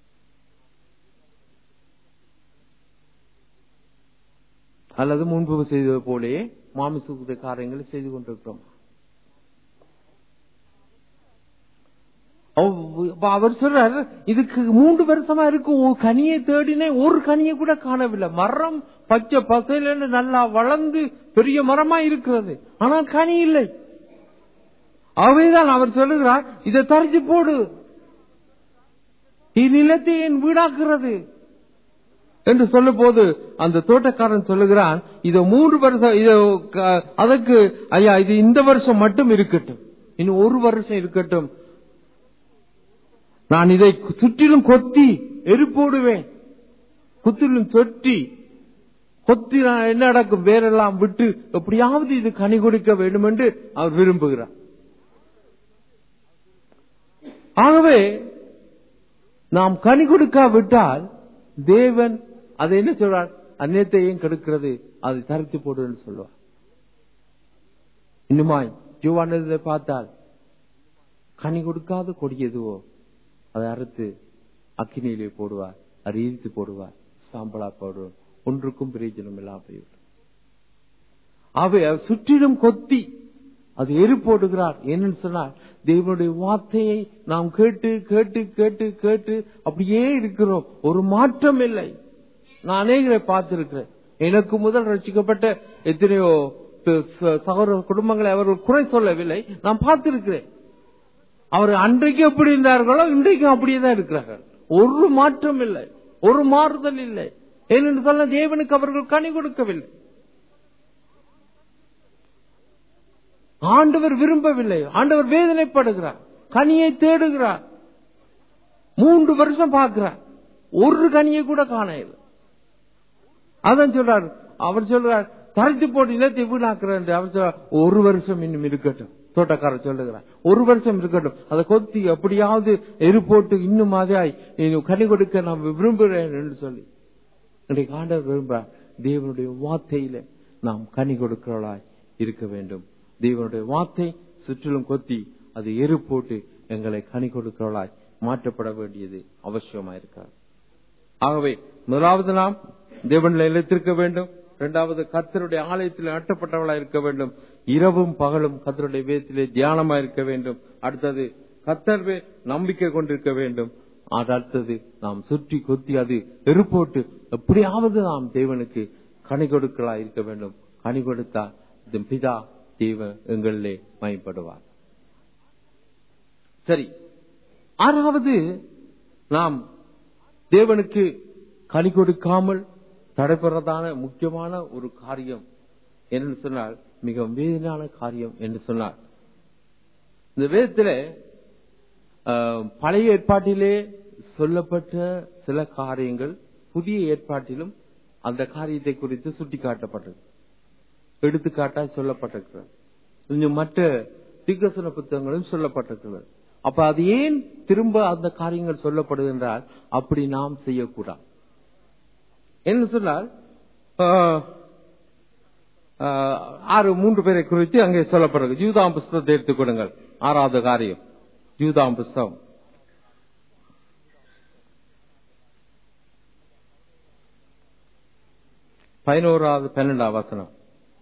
அல்லது முன்பு செய்தது போலே மாமிச காரியங்களை செய்து கொண்டிருக்கிறோமா? அவர் சொல்றார், இதுக்கு 3 வருஷமா இருக்கு, கனியை தேடினேன், ஒரு கனியை கூட காணவில்லை. மரம் பச்சை பசையில நல்லா வளர்ந்து பெரிய மரமா இருக்கிறது, ஆனால் கனி இல்லை. அவைதான் அவர் சொல்லுகிறார், இதை தரிச்சு போடு, இந்நிலத்தை என் வீடாக்குறது என்று சொல்லும் போது அந்த தோட்டக்காரன் சொல்லுகிறான், இத 3 வருஷம், அதற்கு ஐயா இது இந்த வருஷம் மட்டும் இருக்கட்டும், இன்னும் 1 வருஷம் இருக்கட்டும், நான் இதை சுற்றிலும் கொத்தி எரிப்போடுவேன். குத்திலும் கொத்தி நான் என்ன நடக்கும்? வேறெல்லாம் விட்டு எப்படியாவது இது கனி கொடுக்க வேண்டும் என்று அவர் விரும்புகிறார். ஆகவே நாம் கனி கொடுக்காவிட்டால் தேவன் அதை என்ன சொல்றார்? அந்நியத்தையும் கெடுக்கிறது, அதை தரித்து போடுன்னு சொல்லுவார். இன்னுமாய் யோவானை பார்த்தால் கனி கொடுக்காத கொடி எதுவோ அதை அறுத்து அக்கினியிலே போடுவார், அறிவித்து போடுவார், சாம்பலா போடுவார், ஒன்றுக்கும் பிரயோஜனம் இல்லாம போய்விடும். அவை சுற்றிலும் கொத்தி அது எரி போடுகிறார். என்னன்னு சொன்னால், தேவனுடைய வார்த்தையை நாம் கேட்டு கேட்டு கேட்டு கேட்டு அப்படியே இருக்கிறோம், ஒரு மாற்றம் இல்லை. நான் அநேகரை பார்த்திருக்கிறேன். எனக்கு முதல் ரட்சிக்கப்பட்ட எத்தனையோ சகோதர குடும்பங்களை அவர்கள் குறை சொல்லவில்லை, நான் பார்த்திருக்கிறேன். அவர் அன்றைக்கு எப்படி இருந்தார்களோ இன்றைக்கும் அப்படியே தான் இருக்கிறார்கள். ஒரு மாற்றம் இல்லை, ஒரு மாறுதல் இல்லை. ஏனென்று சொல்ல தேவனுக்கு அவர்கள் கனி கொடுக்கவில்லை. ஆண்டவர் விரும்பவில்லை. ஆண்டவர் வேதனைப்படுகிறார், கனியை தேடுகிறார். 3 வருஷம் பார்க்கிறார், ஒரு கனியை கூட காண இல்லை. அதான் சொல்றார், அவர் சொல்றார் தரைத்து போட்டு நிலத்தை வீணாக்குறார். அவர் சொல்றார் 1 வருஷம் இன்னும் இருக்கட்டும். தோட்டக்காரர் சொல்லுகிறார் 1 வருஷம் இருக்கட்டும், அதை கொத்தி எப்படியாவது எரு போட்டு இன்னும் அதாய் கனி கொடுக்க நான் விரும்புகிறேன் என்று சொல்லி இன்றைக்கு ஆண்டவர் விரும்புகிறார். தேவனுடைய வார்த்தையில நாம் கனி கொடுக்கிறவளாய் இருக்க வேண்டும். தேவனுடைய வார்த்தை சுற்றிலும் கொத்தி அது எரு போட்டு எங்களை கனி கொடுக்கிறவளாய் மாற்றப்பட வேண்டியது அவசியமாயிருக்கிறார். ஆகவே முதலாவது நாம் தேவனில் நிலைத்திருக்க வேண்டும். இரண்டாவது கர்த்தருடைய ஆலயத்தில் நட்டப்பட்டவளாய் இருக்க வேண்டும். இரவும் பகலும் கர்த்தருடைய வேதத்திலே தியானமா இருக்க வேண்டும். அடுத்தது கர்த்தர்வே நம்பிக்கை கொண்டிருக்க வேண்டும். அடுத்தது நாம் சுற்றி கொத்தி அது எருப்போட்டு எப்படியாவது நாம் தேவனுக்கு கனி கொடுக்கலா இருக்க வேண்டும். கனி கொடுத்தா பிதா தேவ எங்களிலே மகிமைப்படுவார். சரி, 6வது நாம் தேவனுக்கு கனி கொடுக்காமல் தடைபெறதான முக்கியமான ஒரு காரியம் என்று சொன்னால், மிக வேதனையான காரியம் என்று சொன்னார். இந்த வேதத்திலே பழைய ஏற்பாட்டிலே சொல்லப்பட்ட சில காரியங்கள் புதிய ஏற்பாட்டிலும் அந்த காரியத்தை குறித்து சுட்டிக்காட்டப்பட்டது, எடுத்துக்காட்டாய் சொல்லப்பட்டிருக்கிறது. இன்னும் மற்ற தீர்க்கதரிசன புத்தகங்களும் சொல்லப்பட்டிருக்கிறது. அப்ப அது ஏன் திரும்ப அந்த காரியங்கள் சொல்லப்படுது என்றால், அப்படி நாம் செய்யக்கூடாது என்று சொன்னால் 3 பேரை குறித்து அங்கே சொல்லப்படுறது. யூதாம் புஸ்தகத்தை எடுத்துக் கொடுங்கள். 6வது காரியம் யூதாம் புஸ்தகம் 11வது 12வது வசனம்.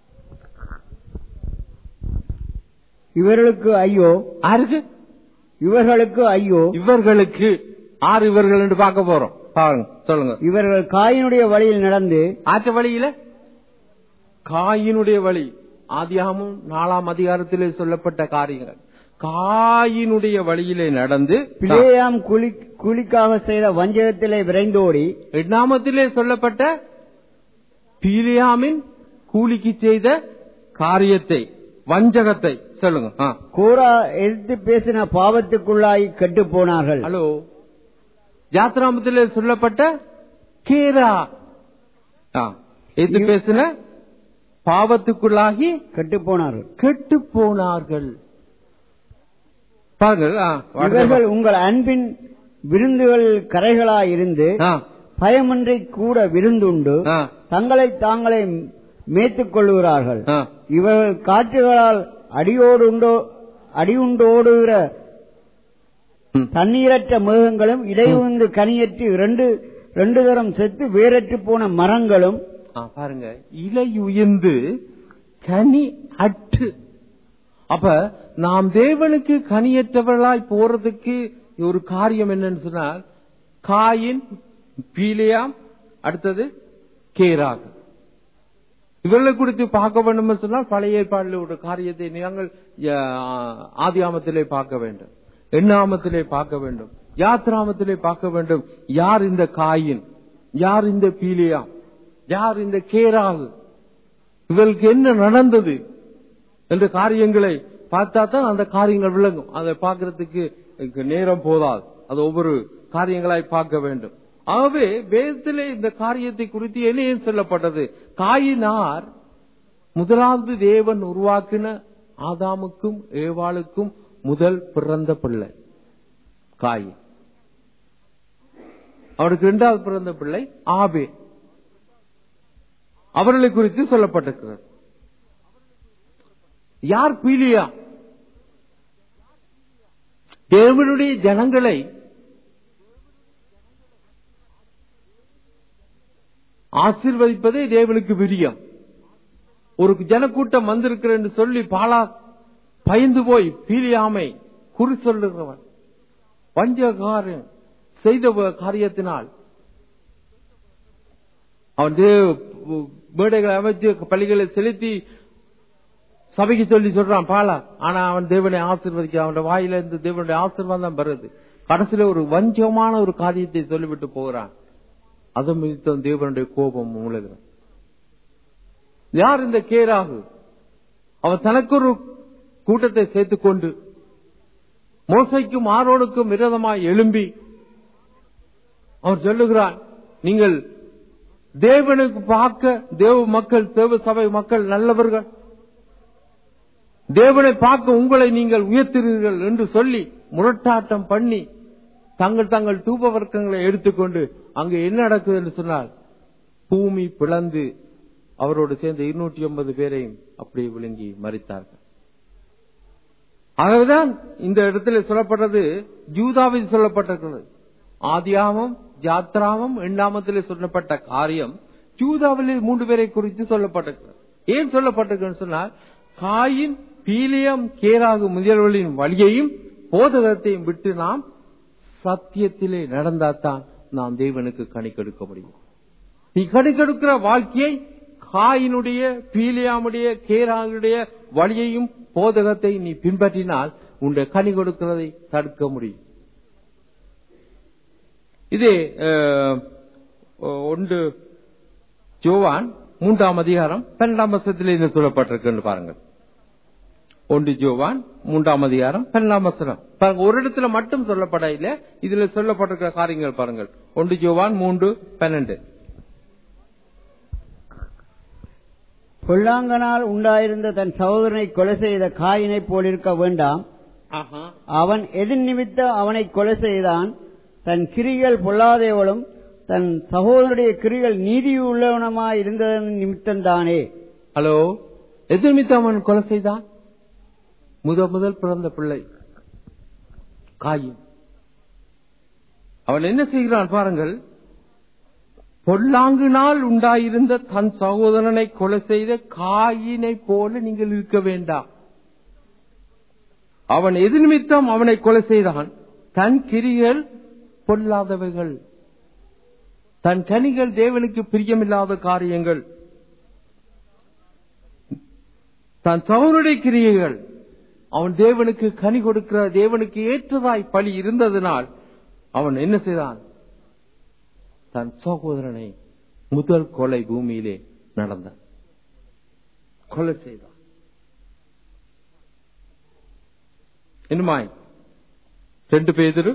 இவர்களுக்கு ஐயோ. யாருக்கு? இவர்களுக்கு ஐயோ. இவர்களுக்கு 6 இவர்கள் என்று பார்க்க போறோம். பாருங்க, சொல்லுங்க. இவர்கள் காயினுடைய வழியில் நடந்து. ஆற்ற வழியில காயினுடைய வழி, ஆதியாகமம் 4ஆம் அதிகாரத்திலே சொல்லப்பட்ட காரியங்கள். காயினுடைய வழியிலே நடந்து பிலேயாம் கூலிக்காக செய்த வஞ்சகத்திலே விரைந்தோடி. 8ஆமத்திலே சொல்லப்பட்ட பிலேயாமின் கூலிக்கு செய்த காரியத்தை, வஞ்சகத்தை சொல்லுங்க. கோரா எதிர்த்து பேசின பாவத்துக்குள்ளாய் கெட்டு போனார்கள். ஹலோ, யாத்ராமத்திலே சொல்லப்பட்ட கேரா எதிர்த்து பேசின பாவத்துக்குள்ளாகி கெட்டு போனார்கள். கெட்டு போனார்கள். இவர்கள் உங்கள் அன்பின் விருந்துகள் கரைகளாயிருந்து பயமின்றி கூட விருந்துண்டு தங்களை தாங்களே மேய்த்துக் கொள்ளுகிறார்கள். இவர்கள் காற்றுகளால் அடியுண்டோடுகிற தண்ணீரற்ற மிருகங்களும் இடையுந்து கனியற்று 2 தரம் செத்து வேறற்று போன மரங்களும். பாருங்க, இலை உயர்ந்து கனி அற்று. அப்ப நாம் தேவனுக்கு கனியற்றவர்களாய் போறதுக்கு ஒரு காரியம் என்னன்னு சொன்னால், காயின், பீலியாம், அடுத்தது கேராக, இவர்களை குறித்து பார்க்க வேண்டும் சொன்னால் பழைய ஏற்பாட்டில் ஒரு காரியத்தை நாங்கள் ஆதியாமத்திலே பார்க்க வேண்டும், 8ஆமத்திலே பார்க்க வேண்டும், யாத்ராமத்திலே பார்க்க வேண்டும். யார் இந்த காயின், யார் இந்த பீலியாம், யார் இந்த கேராகு, இவர்களுக்கு என்ன நடந்தது என்ற காரியங்களை பார்த்தா தான் அந்த காரியங்கள் விளங்கும். அதை பார்க்கறதுக்கு நேரம் போதாது, அது ஒவ்வொரு காரியங்களாய் பார்க்க வேண்டும். ஆகவே வேதத்திலே இந்த காரியத்தை குறித்து என்ன சொல்லப்பட்டது? காயினார் முதலாவது தேவன் உருவாக்கின ஆதாமுக்கும் ஏவாளுக்கும் முதல் பிறந்த பிள்ளை காயின். அவருக்கு 2வது பிறந்த பிள்ளை ஆபேல். அவர்களை குறித்து சொல்லப்பட்டிருக்கிறது. யார் பீலியா? தேவனுடைய ஜனங்களை ஆசீர்வதிப்பதே தேவனுக்கு விரியம். ஒரு ஜனக்கூட்டம் வந்திருக்கிற என்று சொல்லி பாலா பயந்து போய் பீலியாமை குறி சொல்லுகிறவன், வஞ்சகாரன் செய்த காரியத்தினால் அவன் மேடைகளை அமைத்து பள்ளிகளை செலுத்தி சபைக்கு சொல்லி சொல்றான் பாலா. ஆனா அவன் தேவனை ஆசீர்வதிக்க, அவன் வாயில இருந்து தேவனுடைய ஆசீர்வாதம் வருது. கடைசியில ஒரு வஞ்சமான ஒரு காரியத்தை சொல்லிவிட்டு போகிறான். அது மீது தேவனுடைய கோபம் மூலகிறான். யார் இந்த கேராகு? அவன் தனக்கு ஒரு கூட்டத்தை சேர்த்துக் கொண்டு மோசைக்கும் ஆரோனுக்கும் விரோதமாய் எழும்பி அவர் சொல்லுகிறான், நீங்கள் தேவனுக்கு பார்க்க தேவ மக்கள், தேவ சபை மக்கள் நல்லவர்கள், தேவனை பார்க்க உங்களை நீங்கள் உயர்த்துகிறீர்கள் என்று சொல்லி முரட்டாட்டம் பண்ணி தங்கள் தூப வர்க்கங்களை எடுத்துக்கொண்டு அங்கு என்ன நடக்குது என்று சொன்னால் பூமி பிளந்து அவரோடு சேர்ந்த 250 பேரையும் அப்படியே விழுங்கி மரித்தார்கள். ஆகவேதான் இந்த இடத்துல சொல்லப்பட்டது யூதாவில் சொல்லப்பட்டிருக்கிறது. ஆதியாகமம், யாத்ராகமம், எண்ணாமத்திலே சொல்லப்பட்ட காரியம் யூதாவிலே 3 பேரை குறித்து சொல்லப்பட்டிருக்கிறது. ஏன் சொல்லப்பட்டிருக்கிறது சொன்னால், காயின், பீலியம், கேராகு முதல்வர்களின் வழியையும் போதகத்தையும் விட்டு நாம் சத்தியத்திலே நடந்தால்தான் நாம் தேவனுக்கு கனி கொடுக்க முடியும். நீ கனி கொடுக்கிற வாழ்க்கையை காயினுடைய, பீலியாமுடைய, கேராகுடைய வழியையும் போதகத்தை நீ பின்பற்றினால் உன்னுடைய கனி கொடுக்கிறதை தடுக்க முடியும். இதே 1 யோவான் 3ஆம் அதிகாரம் 12ஆம் வசனத்திலே இது சொல்லப்பட்டிருக்கு பாருங்கள். 1 யோவான் 3ஆம் அதிகாரம் 12ஆம் வசனம் பாருங்க. ஒரு இடத்துல மட்டும் சொல்லப்பட இல்லை, இதுல சொல்லப்பட்டிருக்கிற காரியங்கள் பாருங்கள். 1 யோவான் 3:12. பொல்லாங்கனால் உண்டாயிருந்த தன் சகோதரனை கொலை செய்த காயினை போலிருக்க வேண்டாம். அவன் எதிர் நிமித்த அவனை கொலை செய்தான். தன் கிரிகள் பொல்லாதேவளும் தன் சகோதரனுடைய கிரிகள் நீதியுள்ளவனமாய் இருந்ததன் நிமித்தம்தானே. ஹலோ, எதிர் நிமித்தம் அவன் கொலை செய்தான்? முதல் பிறந்த பிள்ளை காயின். அவன் என்ன செய்கிறான் பாருங்கள். பொல்லாங்கினால் உண்டாயிருந்த தன் சகோதரனை கொலை செய்த காயினை போல நீங்கள் இருக்க வேண்டாம். அவன் எது நிமித்தம் அவனை கொலை செய்தான்? தன் கிரிகள் பொல்லாதவைகள், தன் கனிகள் தேவனுக்கு பிரியமில்லாத காரியங்கள், தன் சகோதரனுடைய கிரியைகள் அவன் தேவனுக்கு கனி கொடுக்கிற, தேவனுக்கு ஏற்றதாய் பலி இருந்ததனால் அவன் என்ன செய்தான்? தன் சகோதரனை முதல் கொலை பூமியிலே நடந்தான், கொலை செய்தான். என்னமாய் 2 பேதுரு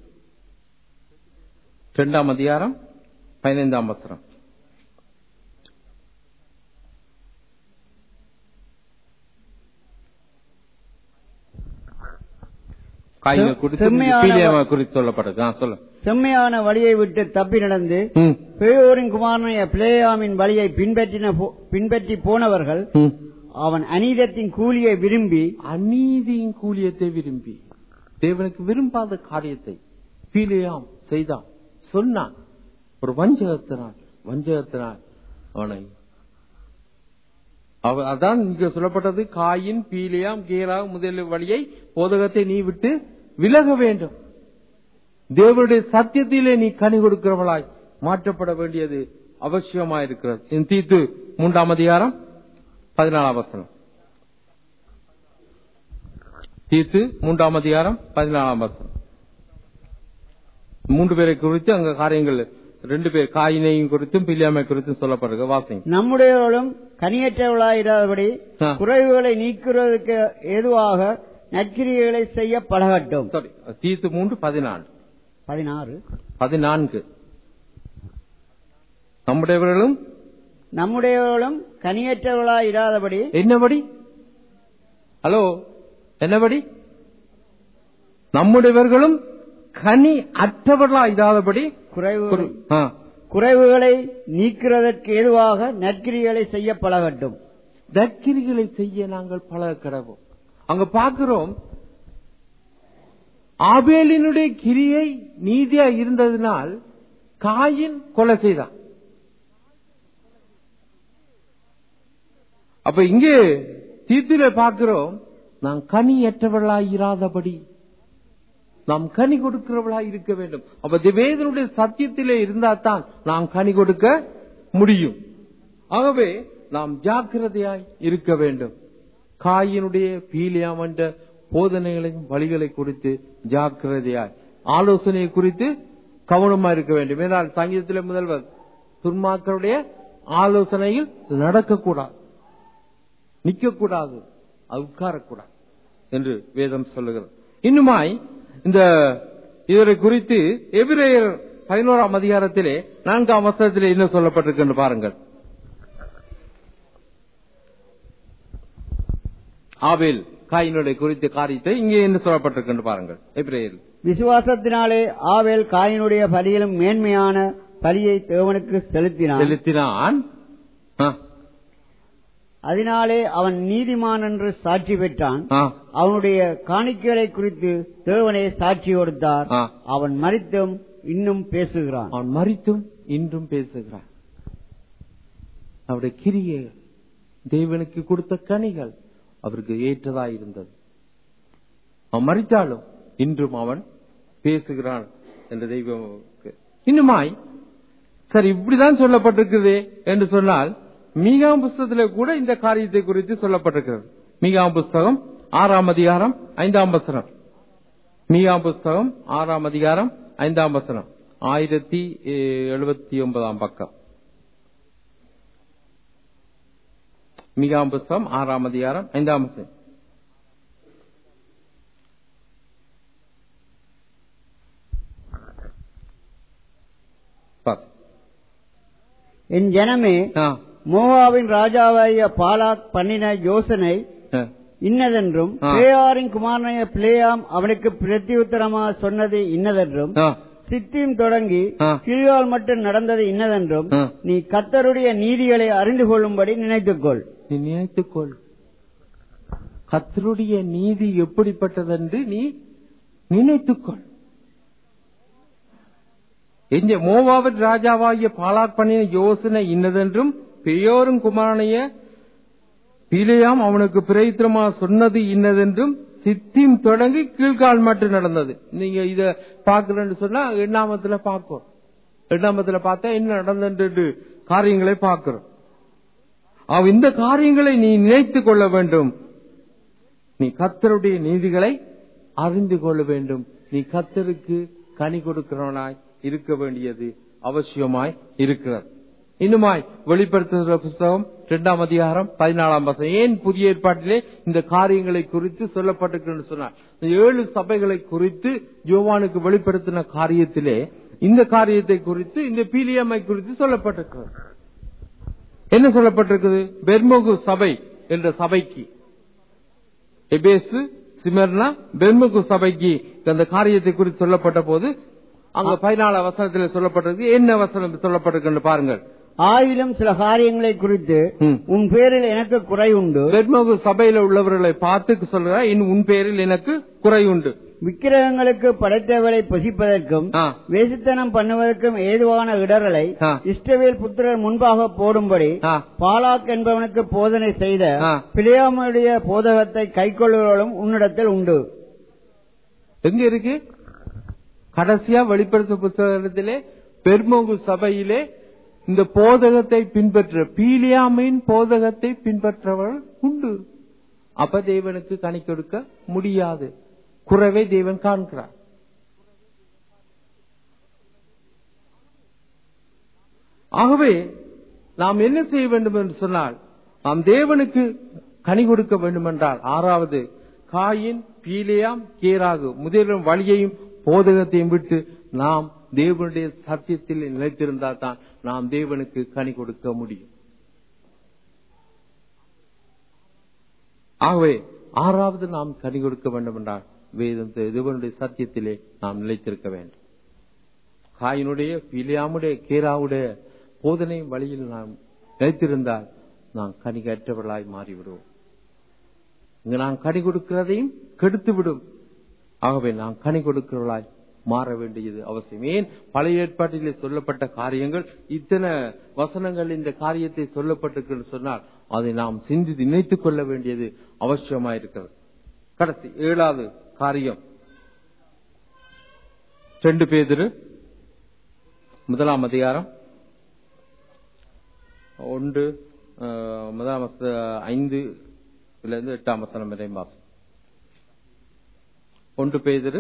2ஆம் அதிகாரம் 15ஆம் வசனம். செம்மையான வழியை விட்டு தப்பி நடந்து பேயோரின் குமாரனைய பிளேயாமின் வழியை பின்பற்றி போனவர்கள் அவன் அநீதத்தின் கூலியை விரும்பி, அநீதியின் கூலியத்தை விரும்பி, தேவனுக்கு விரும்பாத காரியத்தை பிலேயாம் செய்தான், சொன்னான். ஒரு வஞ்சகத்தினால் அவனை, அதான் இங்க சொல்லப்பட்டது. காயின், பீலியாம், கேராகு முதல் வழியை போதகத்தை நீ விட்டு விலக வேண்டும். தேவனுடைய சத்தியத்திலே நீ கனி கொடுக்கிறவளாய் மாற்றப்பட வேண்டியது அவசியமாயிருக்கிறது. தீத்து 3ஆம் அதிகாரம் 14ஆம் வசனம். தீத்து 3ஆம் அதிகாரம் 14ஆம் வசனம். 3 பேரை குறித்து அங்க காரியங்கள் 2 பேர், காயினையும் குறித்தும் பிலியாமை குறித்தும் சொல்லப்படுகிறது. வாசிங்க. நம்முடையவர்களும் கனியற்றவர்களாயிராதபடி குறைவுகளை நீக்குவதற்கு ஏதுவாக நற்கிரியைகளை செய்ய பழகட்டும். தீத்து 3:14. 14. நம்முடையவர்களும் கனியற்றவர்களாயிராதபடி. என்னபடி? ஹலோ, என்னபடி? நம்முடையவர்களும் கனி அற்றவர்களாயிராதபடி குறைவுகளை நீக்கிறதற்கு ஏதுவாக நற்கிரிகளை செய்ய பழகட்டும். நற்கிரிகளை செய்ய நாங்கள் பழக கடவோம். அங்க பார்க்கிறோம், ஆபேலினுடைய கிரியை நீதியா இருந்ததினால் காயின் கொலை செய்தான். அப்ப இங்கே தீத்திலே பார்க்கிறோம், நாம் கனியற்றவர்களாய் இராதபடி நாம் கனி கொடுக்கிறவர்களாய் இருக்க வேண்டும். அப்ப வேதனுடைய சத்தியத்திலே இருந்தால்தான் நாம் கனி கொடுக்க முடியும். ஆகவே நாம் ஜாக்கிரதையாய் இருக்க வேண்டும். காயினுடைய பீலியாம் என்ற போதனைகளையும் வழிகளை குறித்து ஜாக்கிரதையாய், ஆலோசனை குறித்து கவனமா இருக்க வேண்டும். ஏனால் சங்கீதத்திலே முதல்வர் துன்மாக்களுடைய ஆலோசனையில் நடக்கக்கூடாது, நிற்கக்கூடாது, உட்காரக்கூடாது. என்று வேதம் சொல்லுகிறது. இன்னுமாய் இந்த இதனை குறித்து எபிரேயர் 11ஆம் அதிகாரத்திலே 4ஆம் வசனத்திலே என்ன சொல்லப்பட்டிருக்கு என்று பாருங்கள். ஆபேல் காயினுடைய குறித்த காரியத்தை இங்கே என்ன சொல்லப்பட்டிருக்கு என்று பாருங்கள். எபிரேயர் விசுவாசத்தினாலே ஆபேல் காயினுடைய பலியிலும் மேன்மையான பலியை தேவனுக்கு செலுத்தினான். அதனாலே அவன் நீதிமான் என்று சாட்சி பெற்றான். அவனுடைய காணிக்கைகளை குறித்து தேவனே சாட்சி கொடுத்தார். அவன் மரித்தும் இன்னும் பேசுகிறான். அவருடைய கிரியைகள் தேவனுக்கு கொடுத்த கனிகள் அவருக்கு ஏற்றதாயிருந்தது. அவன் மரித்தாலும் இன்றும் அவன் பேசுகிறான் என்ற தெய்வம். இன்னுமாய் சரி இப்படிதான் சொல்லப்பட்டிருக்குது என்று சொன்னால் மீகாம் புஸ்தகத்திலே கூட இந்த காரியத்தை குறித்து சொல்லப்பட்டிருக்கிறது. மீகாம் புஸ்தகம் 6ஆம் அதிகாரம் 5ஆம் வசனம். மீகாம் புஸ்தகம் 6ஆம் அதிகாரம் 5ஆம் வசனம் 1079ஆம் பக்கம். மீகாம் புஸ்தகம் 6ஆம் அதிகாரம் 5ஆம் வசனம். என் ஜனமே, மோவாவின் ராஜாவாகிய பாலாக் பண்ணின யோசனை இன்னதென்றும் பேயாரின் குமாரனாய பிளேயாம் அவனுக்கு பிரதியுத்தரமாக சொன்னது இன்னதென்றும் சித்தீம் தொடங்கி கில்கால் மட்டும் நடந்தது இன்னதென்றும் நீ கர்த்தருடைய நீதிகளை அறிந்து கொள்ளும்படி நினைத்துக்கொள். கர்த்தருடைய நீதி எப்படிப்பட்டதென்று நீ நினைத்துக்கொள். மோவாவின் ராஜாவாகிய பாலாக் பண்ணின யோசனை இன்னதென்றும் பெயோரும் குமாரனைய பிலேயாம் அவனுக்கு பிரதித்திரமாக சொன்னது இன்னதென்றும் சித்தீம் தொடங்கி கீழ்கால் மட்டும் நடந்தது. நீங்க இத பாக்கலன்னு சொன்னா எண்ணாமத்துல பார்க்கிறோம். எண்ணாமத்துல பார்த்தா என்ன நடந்தது காரியங்களை பார்க்கிறோம். இந்த காரியங்களை நீ நினைத்துக் கொள்ள வேண்டும். நீ கர்த்தருடைய நீதிகளை அறிந்து கொள்ள வேண்டும். நீ கர்த்தருக்கு கனி கொடுக்கிறவனாய் இருக்க வேண்டியது அவசியமாய் இருக்கிறது. இன்னுமாய் வெளிப்படுத்துகிற புஸ்தகம் 2ஆம் அதிகாரம் 14ஆம் வசனம். ஏன் புதிய ஏற்பாட்டிலே இந்த காரியங்களை குறித்து சொல்லப்பட்டிருக்கிறது சொன்னார். 7 சபைகளை குறித்து யோவானுக்கு வெளிப்படுத்தின காரியத்திலே இந்த காரியத்தை குறித்து இந்த பீலியமை குறித்து சொல்லப்பட்டிருக்கிறது. என்ன சொல்லப்பட்டிருக்குது? பெர்முகு சபை என்ற சபைக்கு, எபேசு, சிமர்னா, பெர்முகு சபைக்கு அந்த காரியத்தை குறித்து சொல்லப்பட்ட போது அங்க 14ஆம் வசனத்தில் சொல்லப்பட்டிருக்கு. என்ன வசனம் சொல்லப்பட்டிருக்கு பாருங்கள். ஆயிலும் சில காரியங்களை குறித்து உன் பேரில் எனக்கு குறை உண்டு. பெர்முகு சபையில உள்ளவர்களை பார்த்து சொல்றார், உன் பேரில் எனக்கு குறை உண்டு. விக்கிரகங்களுக்கு படைத்தவளை புசிப்பதற்கும் வேசித்தனம் பண்ணுவதற்கும் ஏதுவான இடரலை இஸ்ரவேல் புத்திரர் முன்பாக போடும்படி பாலாக் என்பவனுக்கு போதனை செய்த பிலேயாமுடைய போதகத்தை கைக்கொள்ளுவதும் உன்னிடத்தில் உண்டு. எங்க இருக்கு? கடைசியா வெளிப்படுத்தும் புத்தகத்திலே பெர்முகு சபையிலே இந்த போதகத்தை பின்பற்ற, பீலியாமின் போதகத்தை பின்பற்றவர்கள் உண்டு. அப்ப தேவனுக்கு கனி கொடுக்க முடியாது. குறைவை தேவன் காண்கிறார். ஆகவே நாம் என்ன செய்ய வேண்டும் என்று சொன்னால், நாம் தேவனுக்கு கனி கொடுக்க வேண்டும் என்றால் 6வது காயின், பீலியாம், கேராகு முதலும் வழியையும் போதகத்தையும் விட்டு நாம் தேவனுடைய சத்தியத்தில் நிலைத்திருந்தால் தான் நாம் தேவனுக்கு கனி கொடுக்க முடியும். ஆகவே 6வது நாம் கனி கொடுக்க வேண்டும் என்றால் தேவனுடைய சத்தியத்திலே நாம் நிலைத்திருக்க வேண்டும். காயினுடைய, பீலியாமுடைய, கேராவுடைய போதனை வழியில் நாம் நிலைத்திருந்தால் நாம் கனிகற்றவர்களாய் மாறிவிடுவோம். இங்கு நாம் கனி கொடுக்கிறதையும் கெடுத்துவிடும். ஆகவே நாம் கனி கொடுக்கிறவர்களாய் மாற வேண்டியது அவசியம். ஏன் பழைய ஏற்பாட்டிலே சொல்லப்பட்ட காரியங்கள் இத்தனை வசனங்கள் இந்த காரியத்தை சொல்லப்பட்டிருக்கிறது சொன்னால் அதை நாம் சிந்தித்து நினைத்துக் கொள்ள வேண்டியது அவசியமாயிருக்கிறது. கடைசி 7வது காரியம் 2 பேதுரு 1ஆம் அதிகாரம் 5-8 வசனம் வரை வாசி. 2 பேதுரு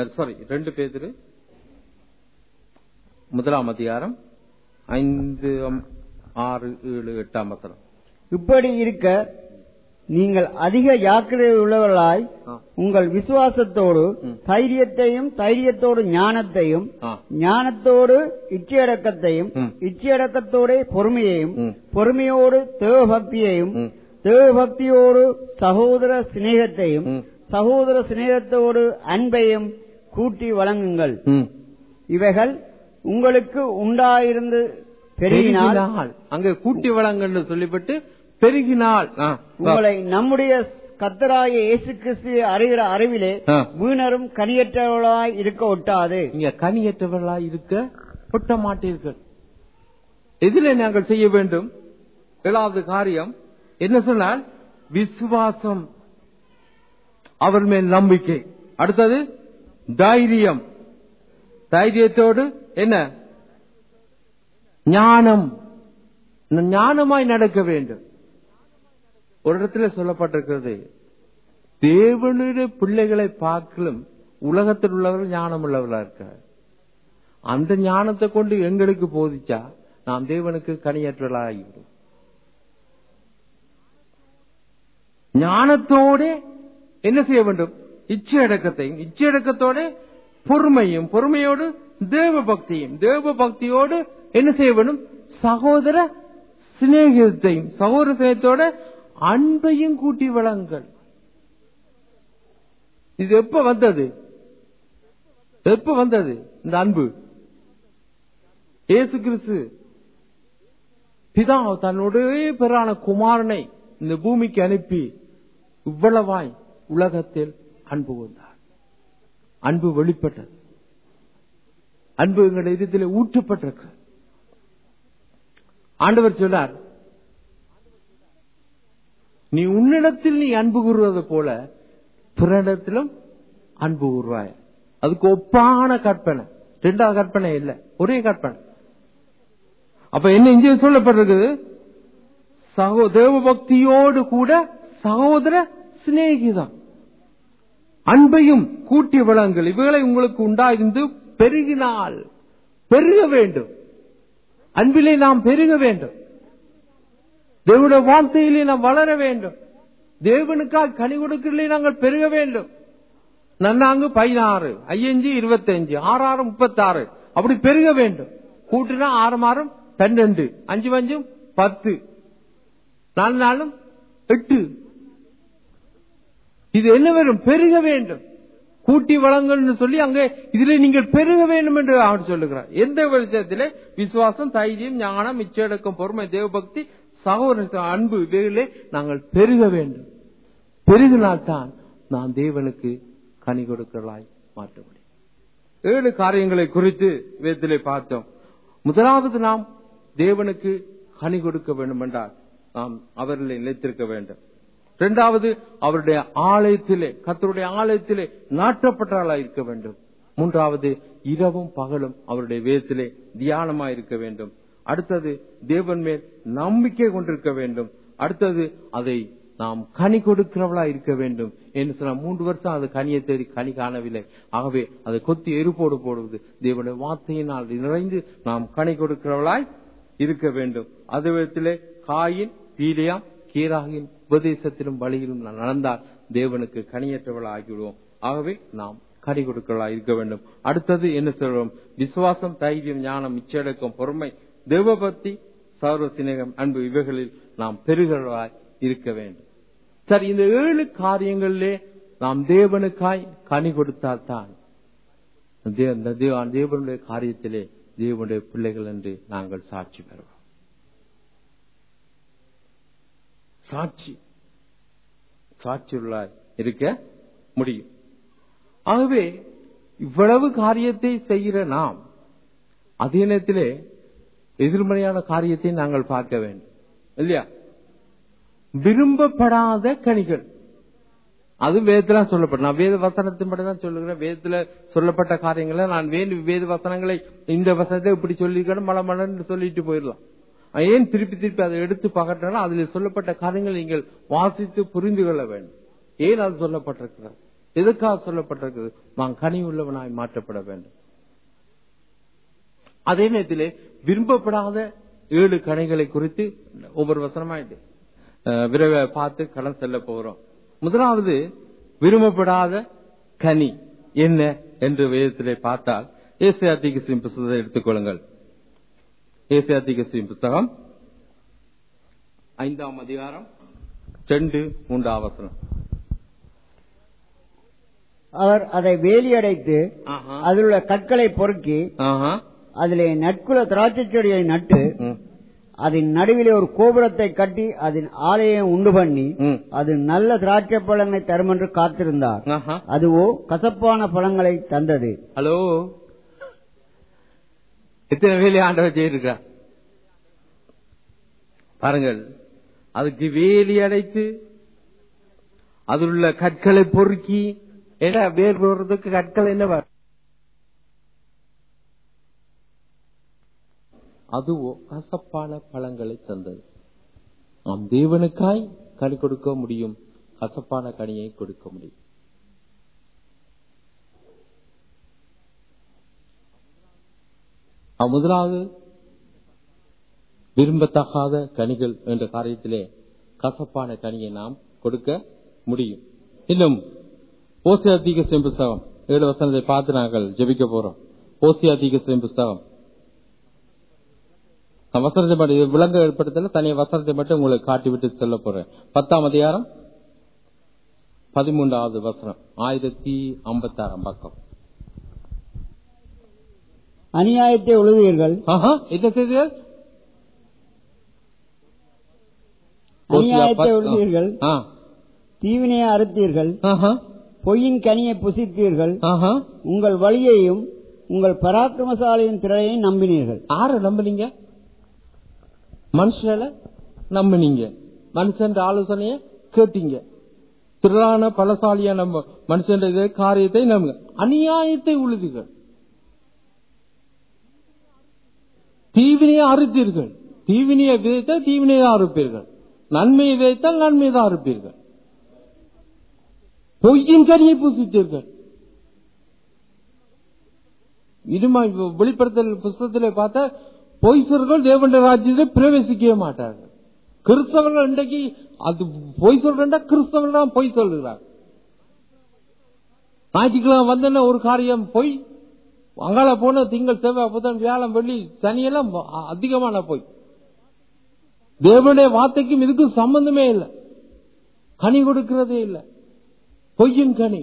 1ஆம் அதிகாரம் 5, 6, 7, 8 வசனம். இப்படி இருக்க நீங்கள் அதிக ஜாக்கிரதை உள்ளவர்களாய் உங்கள் விசுவாசத்தோடு தைரியத்தோடு ஞானத்தையும், ஞானத்தோடு இச்சையடக்கத்தையும், இச்சையடக்கத்தோடு பொறுமையையும், பொறுமையோடு தேவபக்தியையும், தேவபக்தியோடு சகோதர சிநேகத்தையும், சகோதர சிநேகத்தோடு அன்பையும் கூட்டி வழங்குங்கள். இவைகள் உங்களுக்கு உண்டாயிருந்து பெருகினால், அங்கே கூட்டி வழங்கன்னு சொல்லிவிட்டு பெருகினால் உங்களை நம்முடைய கர்த்தராகிய இயேசு கிறிஸ்து அறிகிற அறிவிலே வீணரும் கனியற்றவர்களாய் இருக்க ஒட்டாது. நீங்க கனியற்றவர்களாய் இருக்க ஒட்ட மாட்டீர்கள். எதிலே நாங்கள் செய்ய வேண்டும்? ஏழாவது காரியம் என்ன சொன்னால், விசுவாசம், அவர் மேல் நம்பிக்கை. அடுத்தது தைரியம், தைரியத்தோடு என்ன, ஞானம், ஞானமாய் நடக்க வேண்டும். ஒரு இடத்துல சொல்லப்பட்டிருக்கிறது, தேவனுடைய பிள்ளைகளை பார்க்கலும் உலகத்தில் உள்ளவர்கள் ஞானம் உள்ளவர்களா இருக்கார். அந்த ஞானத்தை கொண்டு எங்களுக்கு போதிச்சா நாம் தேவனுக்கு கனியற்றவர்களாகிவிடும். ஞானத்தோட என்ன செய்ய வேண்டும்? இச்சையடக்கத்தையும், இச்சையடக்கத்தோட பொறுமையும், பொறுமையோடு தேவ பக்தியும், தேவ பக்தியோடு என்ன செய்ய வேண்டும்? சகோதர சிநேகத்தையும், சகோதர சிநேகத்தோட அன்பையும் கூட்டி வழங்குங்கள். இது எப்ப வந்தது? எப்ப வந்தது இந்த அன்பு? இயேசு கிறிஸ்து பிதா தன்னுடைய பிறான குமாரனை இந்த பூமிக்கு அனுப்பி இவ்வளவாய் உலகத்தில் அன்பு கொண்டார். அன்பு வெளிப்பட்டது. அன்பு எங்களுடைய இதயத்தில் ஊற்றப்பட்டிருக்கு. ஆண்டவர் சொன்னார், நீ உன்னிடத்தில் நீ அன்பு கூறுவது போல பிறனிடத்திலும் அன்பு கூறுவாய். அதுக்கு ஒப்பான கற்பனை, இரண்டாவது கற்பனை இல்ல, ஒரே கற்பனை. அப்ப என்ன இங்கே சொல்லப்பட்டிருக்குது? தேவ பக்தியோடு கூட சகோதர சிநேகிதம், அன்பையும் கூட்டி வழங்கல், இவைகளை உங்களுக்கு உண்டாயிருந்து பெருகினால், பெருக வேண்டும். அன்பிலே நாம் பெருக வேண்டும். தேவனுடைய வார்த்தையிலே நாம் வளர வேண்டும். தேவனுக்காக கனி கொடுக்கிறதிலே நாங்கள் பெருக வேண்டும். நன்னாங்கு 16, 5 25, 6 36 அப்படி பெருக வேண்டும். கூட்டினா 6 6 12, 5 5 10, 4 4 8. இது என்ன வரும்? பெருக வேண்டும். கூட்டி வழங்கல் சொல்லி அங்கே இதிலே நீங்கள் பெருக வேண்டும் என்று அவர் சொல்லுகிறார். எந்த விஷயத்திலே? விசுவாசம், தைரியம், ஞானம், இச்சையடக்கம், பொறுமை, தேவபக்தி, சகோதர அன்பு, இவைகளே நாங்கள் பெருக வேண்டும். பெருகினால்தான் நாம் தேவனுக்கு கனி கொடுக்கலாய் மாற்ற முடியும். 7 காரியங்களை குறித்து வேதத்திலே பார்த்தோம். முதலாவது, நாம் தேவனுக்கு கனி கொடுக்க வேண்டும் என்றால் நாம் அவர்களை நிலைத்திருக்க வேண்டும். இரண்டாவது, அவருடைய ஆலயத்திலே, கர்த்தருடைய ஆலயத்திலே நாட்டப்பட்டவர்களாய் இருக்க வேண்டும். மூன்றாவது, இரவும் பகலும் அவருடைய வேதத்திலே தியானமாய் இருக்க வேண்டும். அடுத்தது, தேவன் மேல் நம்பிக்கை கொண்டிருக்க வேண்டும். அடுத்தது, அதை நாம் கனி கொடுக்கிறவளா இருக்க வேண்டும் என்று சொன்ன 3 வருஷம் அது கனியை தேடி கனி காணவில்லை. ஆகவே அதை கொத்தி எருப்போடு போடுவது, தேவனுடைய வார்த்தையினால் நிறைந்து நாம் கனி கொடுக்கிறவளாய் இருக்க வேண்டும். அதே விதத்திலே காயின், பீலியாம், கீராகின் உபதேசத்திலும் வழியிலும் நடந்தால் தேவனுக்கு கனியற்றவளா ஆகிவிடுவோம். ஆகவே நாம் கனி கொடுக்கிறவளா இருக்க வேண்டும். அடுத்தது என்ன சொல்றோம்? விசுவாசம், தைரியம், ஞானம், இச்சையடக்கம், பொறுமை, தேவபக்தி, சகோதர சிநேகம், அன்பு, இவைகளில் நாம் பெருகிறவளாய் இருக்க வேண்டும். சரி, இந்த 7 காரியங்களிலே நாம் தேவனுக்காய் கனி கொடுத்தால்தான் தேவனுடைய காரியத்திலே தேவனுடைய பிள்ளைகள் என்று நாங்கள் சாட்சி பெறுவோம். சாட்சியுள்ளாய் இருக்க முடியும். ஆகவே இவ்வளவு காரியத்தை செய்கிற நாம் அதே நேரத்திலே எதிர்மறையான காரியத்தை நாங்கள் பார்க்க வேண்டும் இல்லையா? விரும்பப்படாத கனிகள், அது வேதத்துல சொல்லப்பட்ட, நான் வேத வசனத்தின் படி தான் சொல்லுகிறேன். வேதத்துல சொல்லப்பட்ட காரியங்களை நான் வேத வசனங்களை இந்த வசனத்தை இப்படி சொல்லிக்கணும் மலமலன்னு சொல்லிட்டு போயிடலாம். ஏன் திருப்பி திருப்பி அதை எடுத்து பார்க்கறதுனா அதில் சொல்லப்பட்ட காரியங்கள் நீங்கள் வாசித்து புரிந்து கொள்ள வேண்டும். ஏன் அது சொல்லப்பட்டிருக்கிறது, எதுக்காக சொல்லப்பட்டிருக்கிறது? நான் கனி உள்ளவனாய் மாற்றப்பட வேண்டும். அதே நேரத்திலே விரும்பப்படாத 7 கனிகளை குறித்து ஒவ்வொரு வசனமாயிட்டு விரைவை பார்த்து கடன் செல்ல போகிறோம். முதலாவது விரும்பப்படாத கனி என்ன என்று வேதத்திலே பார்த்தால் ஏசாயா தீர்க்கதரிசியின் புத்தகத்தை எடுத்துக்கொள்ளுங்கள். ஏசாயா தீர்க்கதரிசியின் புத்தகம் 5ஆம் அதிகாரம் 2-3 வசனம். அவர் அதை வேலியடைத்து அதில் உள்ள கற்களை பொறுக்கி அதிலே நற்குல திராட்சை செடியை நட்டு அதன் நடுவிலே ஒரு கோபுரத்தை கட்டி அதன் ஆலயம் உண்டு பண்ணி அது நல்ல திராட்சை பழங்களை தரும் என்று காத்திருந்தார். அதுவோ கசப்பான பழங்களை தந்தது. ஹலோ, எத்தனை வேலை ஆண்டவர் செய்திருக்கிறார் பாருங்கள். அதுக்கு வேலி அடைத்து அதில் உள்ள கற்களை பொறுக்கி, ஏன்னா வேர் போடுறதுக்கு கற்கள் என்ன, அதுவோ கசப்பான பழங்களை தந்தது. நாம் தேவனுக்காய் கனி கொடுக்க முடியும், கசப்பான கனியை கொடுக்க முடியும். முதலாவது விரும்பத்தகாத கனிகள் என்ற காரியத்திலே கசப்பான கனியை நாம் கொடுக்க முடியும். இன்னும் ஓசியா தீர்க்கதரிசியின் புத்தகம் 7 வசனத்தை பார்த்து நாங்கள் ஜெபிக்க போறோம். ஓசியா தீர்க்கதரிசியின் புத்தகம் வசனத்தை மட்டும் விளங்க ஏற்படுத்தல, தனிய வசனத்தை மட்டும் உங்களுக்கு காட்டிவிட்டு சொல்ல போறேன். 10ஆம் அதிகாரம் 13வது வசனம், 1056 பக்கம். அநியாயத்தை உழுவீர்கள். என்ன செய்தீர்கள்? அநியாயத்தை உழுவீர்கள், தீவினையை அறுத்தீர்கள், பொய்யின் கனியை புசித்தீர்கள், உங்கள் வழியையும் உங்கள் பராக்கிரமசாலியின் திரையையும் நம்பினீர்கள். யார நம்பினீங்க? மனுஷனை நம்பினீங்க, மனுஷன் ஆலோசனைய கேட்டீங்க, திரளான பலசாலியா நம்ம மனுஷன் காரியத்தை நம்புங்க. அநியாயத்தை உழுதுகள், தீவினையை அறுத்தீர்கள். தீவினையை விதைத்தால் தீவினையை அறுப்பீர்கள், நன்மையை விதைத்தால் நன்மையை தான் அறுப்பீர்கள். பொய்யின் கனியை பூசித்தீர்கள். இதுமா வெளிப்படுத்தல் புத்தகத்திலே பார்த்தா பொய்சர்கள் தேவனுடைய ராஜ்யத்தை பிரவேசிக்கவே மாட்டார்கள். கிறிஸ்தவர்கள் இன்றைக்கு அது பொய் சொல்றா, கிறிஸ்தவர்கள் தான் பொய் சொல்லுகிறார். ஞாயிற்றுக்கிழமை வந்தன ஒரு காரியம் பொய், அங்கால போன திங்கள் செவ்வாய் புதன் வியாழன் வெள்ளி சனியெல்லாம் அதிகமான பொய். தேவனுடைய வார்த்தைக்கும் இதுக்கும் சம்பந்தமே இல்லை, கனி கொடுக்கிறதே இல்லை, பொய்யின் கனி.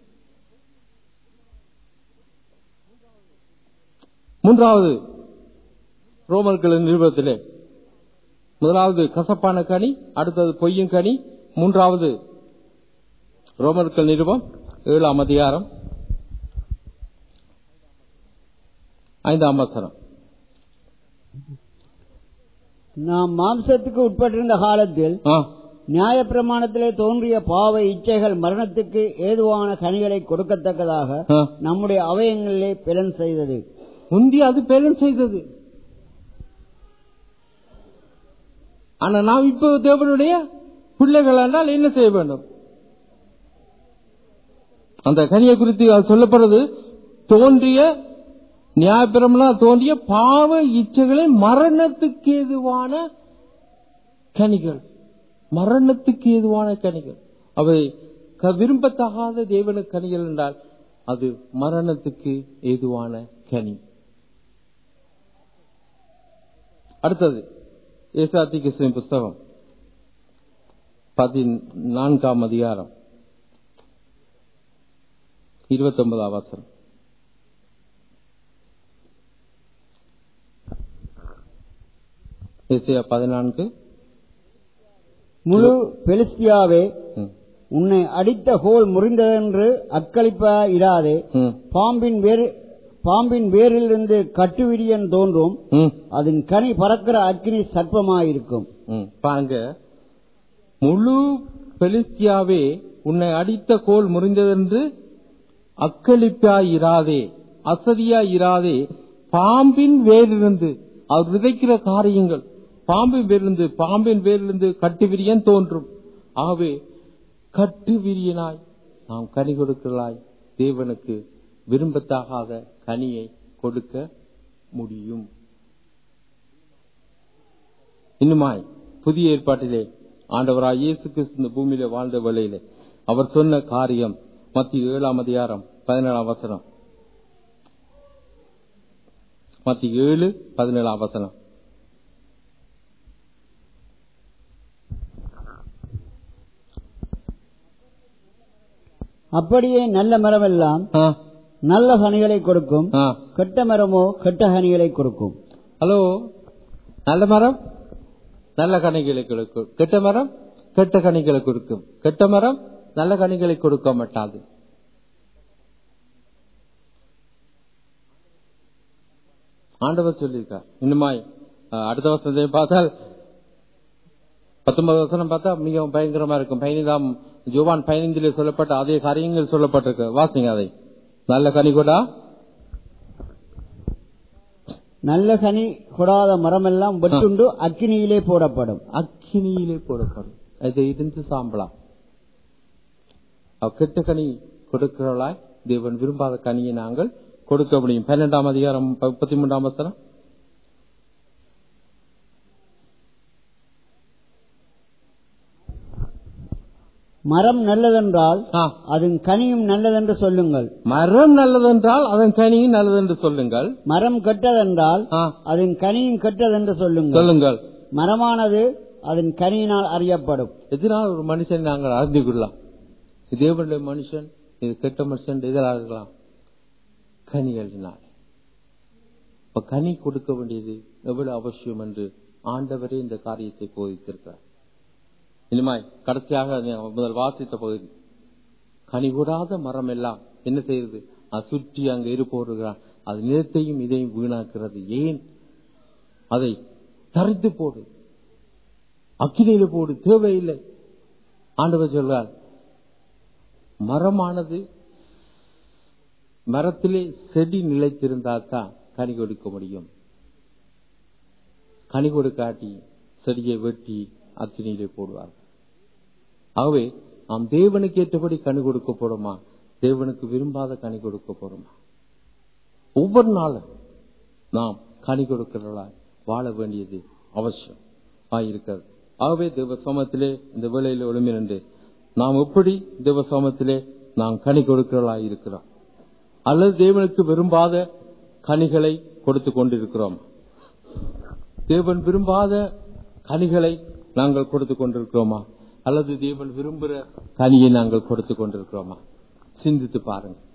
மூன்றாவது ரோமர்களின் நிருபத்திலே முதலாவது கசப்பான கனி, அடுத்தது பொய்யின் கனி. மூன்றாவது ரோமர்கள் நிருபம் 7ஆம் அதிகாரம் 5ஆம் வசனம். நாம் மாம்சத்துக்கு உட்பட்டிருந்த காலத்தில் நியாயப்பிரமாணத்திலே தோன்றிய பாவ இச்சைகள் மரணத்துக்கு ஏதுவான கனிகளை கொடுக்கத்தக்கதாக நம்முடைய அவயங்களிலே பெலன் செய்தது. முந்தி அது பெலன் செய்தது. ஆனா நாம் இப்போ தேவனுடைய பிள்ளைகள் என்றால் என்ன செய்ய வேண்டும்? அந்த கனியை குறித்து சொல்லப்படுறது தோன்றிய நியாயப்பிரமாணம் தோன்றிய பாவ இச்சைகளை மரணத்துக்கு ஏதுவான கனிகள், மரணத்துக்கு ஏதுவான கனிகள். அவை விரும்பத்தகாத தேவன கனிகள் என்றால் அது மரணத்துக்கு ஏதுவான கனி. அடுத்தது ஏசாயா தீர்க்கதரிசியின் புத்தகம் 14ஆம் அதிகாரம் 29ஆம் வசனம். ஏசாயா 14. முழு பெலிஸ்தியாவே, உன்னை அடித்த கோல் முறிந்ததென்று அக்களிப்பா இராதே. பாம்பின் வேரிலிருந்து கட்டுவிரியன் தோன்றும், அதன் கனி பறக்கிற அக்கினி சர்ப்பமாயிருக்கும். பாருங்க, முழு பெலிஸ்தியாவே உன்னை அடித்த கோல் முறிந்ததென்று அக்களிப்பாயிராதே, அசதியாயிராதே. பாம்பின் வேரிலிருந்து, அவர் விதைக்கிற காரியங்கள் பாம்பின் வேரிலிருந்து கட்டுவிரியன் தோன்றும். ஆகவே கட்டுவிரியனாய் நாம் கனி கொடுக்கலாய் தேவனுக்கு விரும்பத்தகாத கனியை கொடுக்க முடியும். இன்னுமாய் புதிய ஏற்பாட்டிலே ஆண்டவராய் இயேசு கிறிஸ்து இந்த பூமியில வாழ்ந்த வேளையிலே அவர் சொன்ன காரியம் மத்திய 7 அதிகாரம் 17 வசனம். மத்திய 7:17 வசனம். அப்படியே நல்ல மரமெல்லாம் நல்ல கனிகளை கொடுக்கும், கெட்ட மரமோ கெட்ட கனிகளை கொடுக்கும். ஹலோ, நல்ல மரம் நல்ல கனிகளை கொடுக்கும், கெட்ட மரம் கெட்ட கனிகளை கொடுக்கும். கெட்ட மரம் நல்ல கனிகளை கொடுக்க மாட்டாது. ஆண்டவர் சொல்லியிருக்கார். இன்னுமாய் அடுத்த வசனத்தை பார்த்தால் 19 வசனம் பார்த்தா மிகவும் பயங்கரமா இருக்கும். 15 யோவான் 15 சொல்லப்பட்ட அதே காரியங்கள் சொல்லப்பட்டிருக்கு. வாசிங்க அதை. நல்ல கனி கொடா, நல்ல கனி கொடாத மரமெல்லாம் வெட்டுண்டு அக்கினியிலே போடப்படும். அக்கினியிலே போடப்படும். அதை இருந்து சாம்பலாம். கெட்ட கனி கொடுக்கிறவளாய் தேவன் விரும்பாத கனியை நாங்கள் கொடுக்க முடியும். 12 அதிகாரம் 33 வசனம். மரம் நல்லதென்றால் அதன் கனியும் நல்லதென்று சொல்லுங்கள். மரம் நல்லதென்றால் அதன் கனியும் நல்லதென்று சொல்லுங்கள். மரம் கெட்டதென்றால் அதன் கனியும் கெட்டதென்று சொல்லுங்கள். மரமானது அதன் கனியினால் அறியப்படும். எதனால் ஒரு மனுஷன் நாங்கள் அறிந்து கொள்ளலாம்? இதேபோல மனுஷன் இது கெட்ட மனுஷன் இதெல்லாம் இருக்கலாம். கனிகளினால். இப்ப கனி கொடுக்க வேண்டியது எவ்வளவு அவசியம் என்று ஆண்டவரே இந்த காரியத்தை போதித்திருக்கிறார். இனிமாய் கடைசியாக முதல் வாசித்த பகுதி, கனி கூடாத மரம் எல்லாம் என்ன செய்யுது? அது சுற்றி அங்க இருப்பவர்கள் அது நிலத்தையும் இதையும் வீணாக்குறது. ஏன்? அதை தரித்து போடு, அக்கினியில போடு, தேவையில்லை. ஆண்டவர் சொல்றார், மரமானது மரத்திலே செடி நிலைத்திருந்தால்தான் கனி கொடுக்க முடியும். கனி கொடுக்காட்டி செடியை வெட்டி அக்கினியிலே போடுவார்கள். ஆகவே நாம் தேவனுக்கு ஏற்றபடி கனி கொடுக்க போறோமா? தேவனுக்கு விரும்பாத கனி கொடுக்க போறோமா? ஒவ்வொரு நாளும் நாம் கனி கொடுக்கிறவர்களா வாழ வேண்டியது அவசியம் ஆயிருக்கிறது. ஆகவே தேவ சமத்திலே இந்த வேளையில ஒளிமிரண்டு நாம் எப்படி தேவ சமத்திலே நாம் கனி கொடுக்கிறவர்களா இருக்கிறோம், அல்லது தேவனுக்கு விரும்பாத கனிகளை கொடுத்து கொண்டிருக்கிறோம்? தேவன் விரும்பாத கனிகளை நாங்கள் கொடுத்து கொண்டிருக்கிறோமா, அல்லது தேவன் விரும்புகிற கனியை நாங்கள் கொடுத்து கொண்டிருக்கிறோமா? சிந்தித்து பாருங்கள்.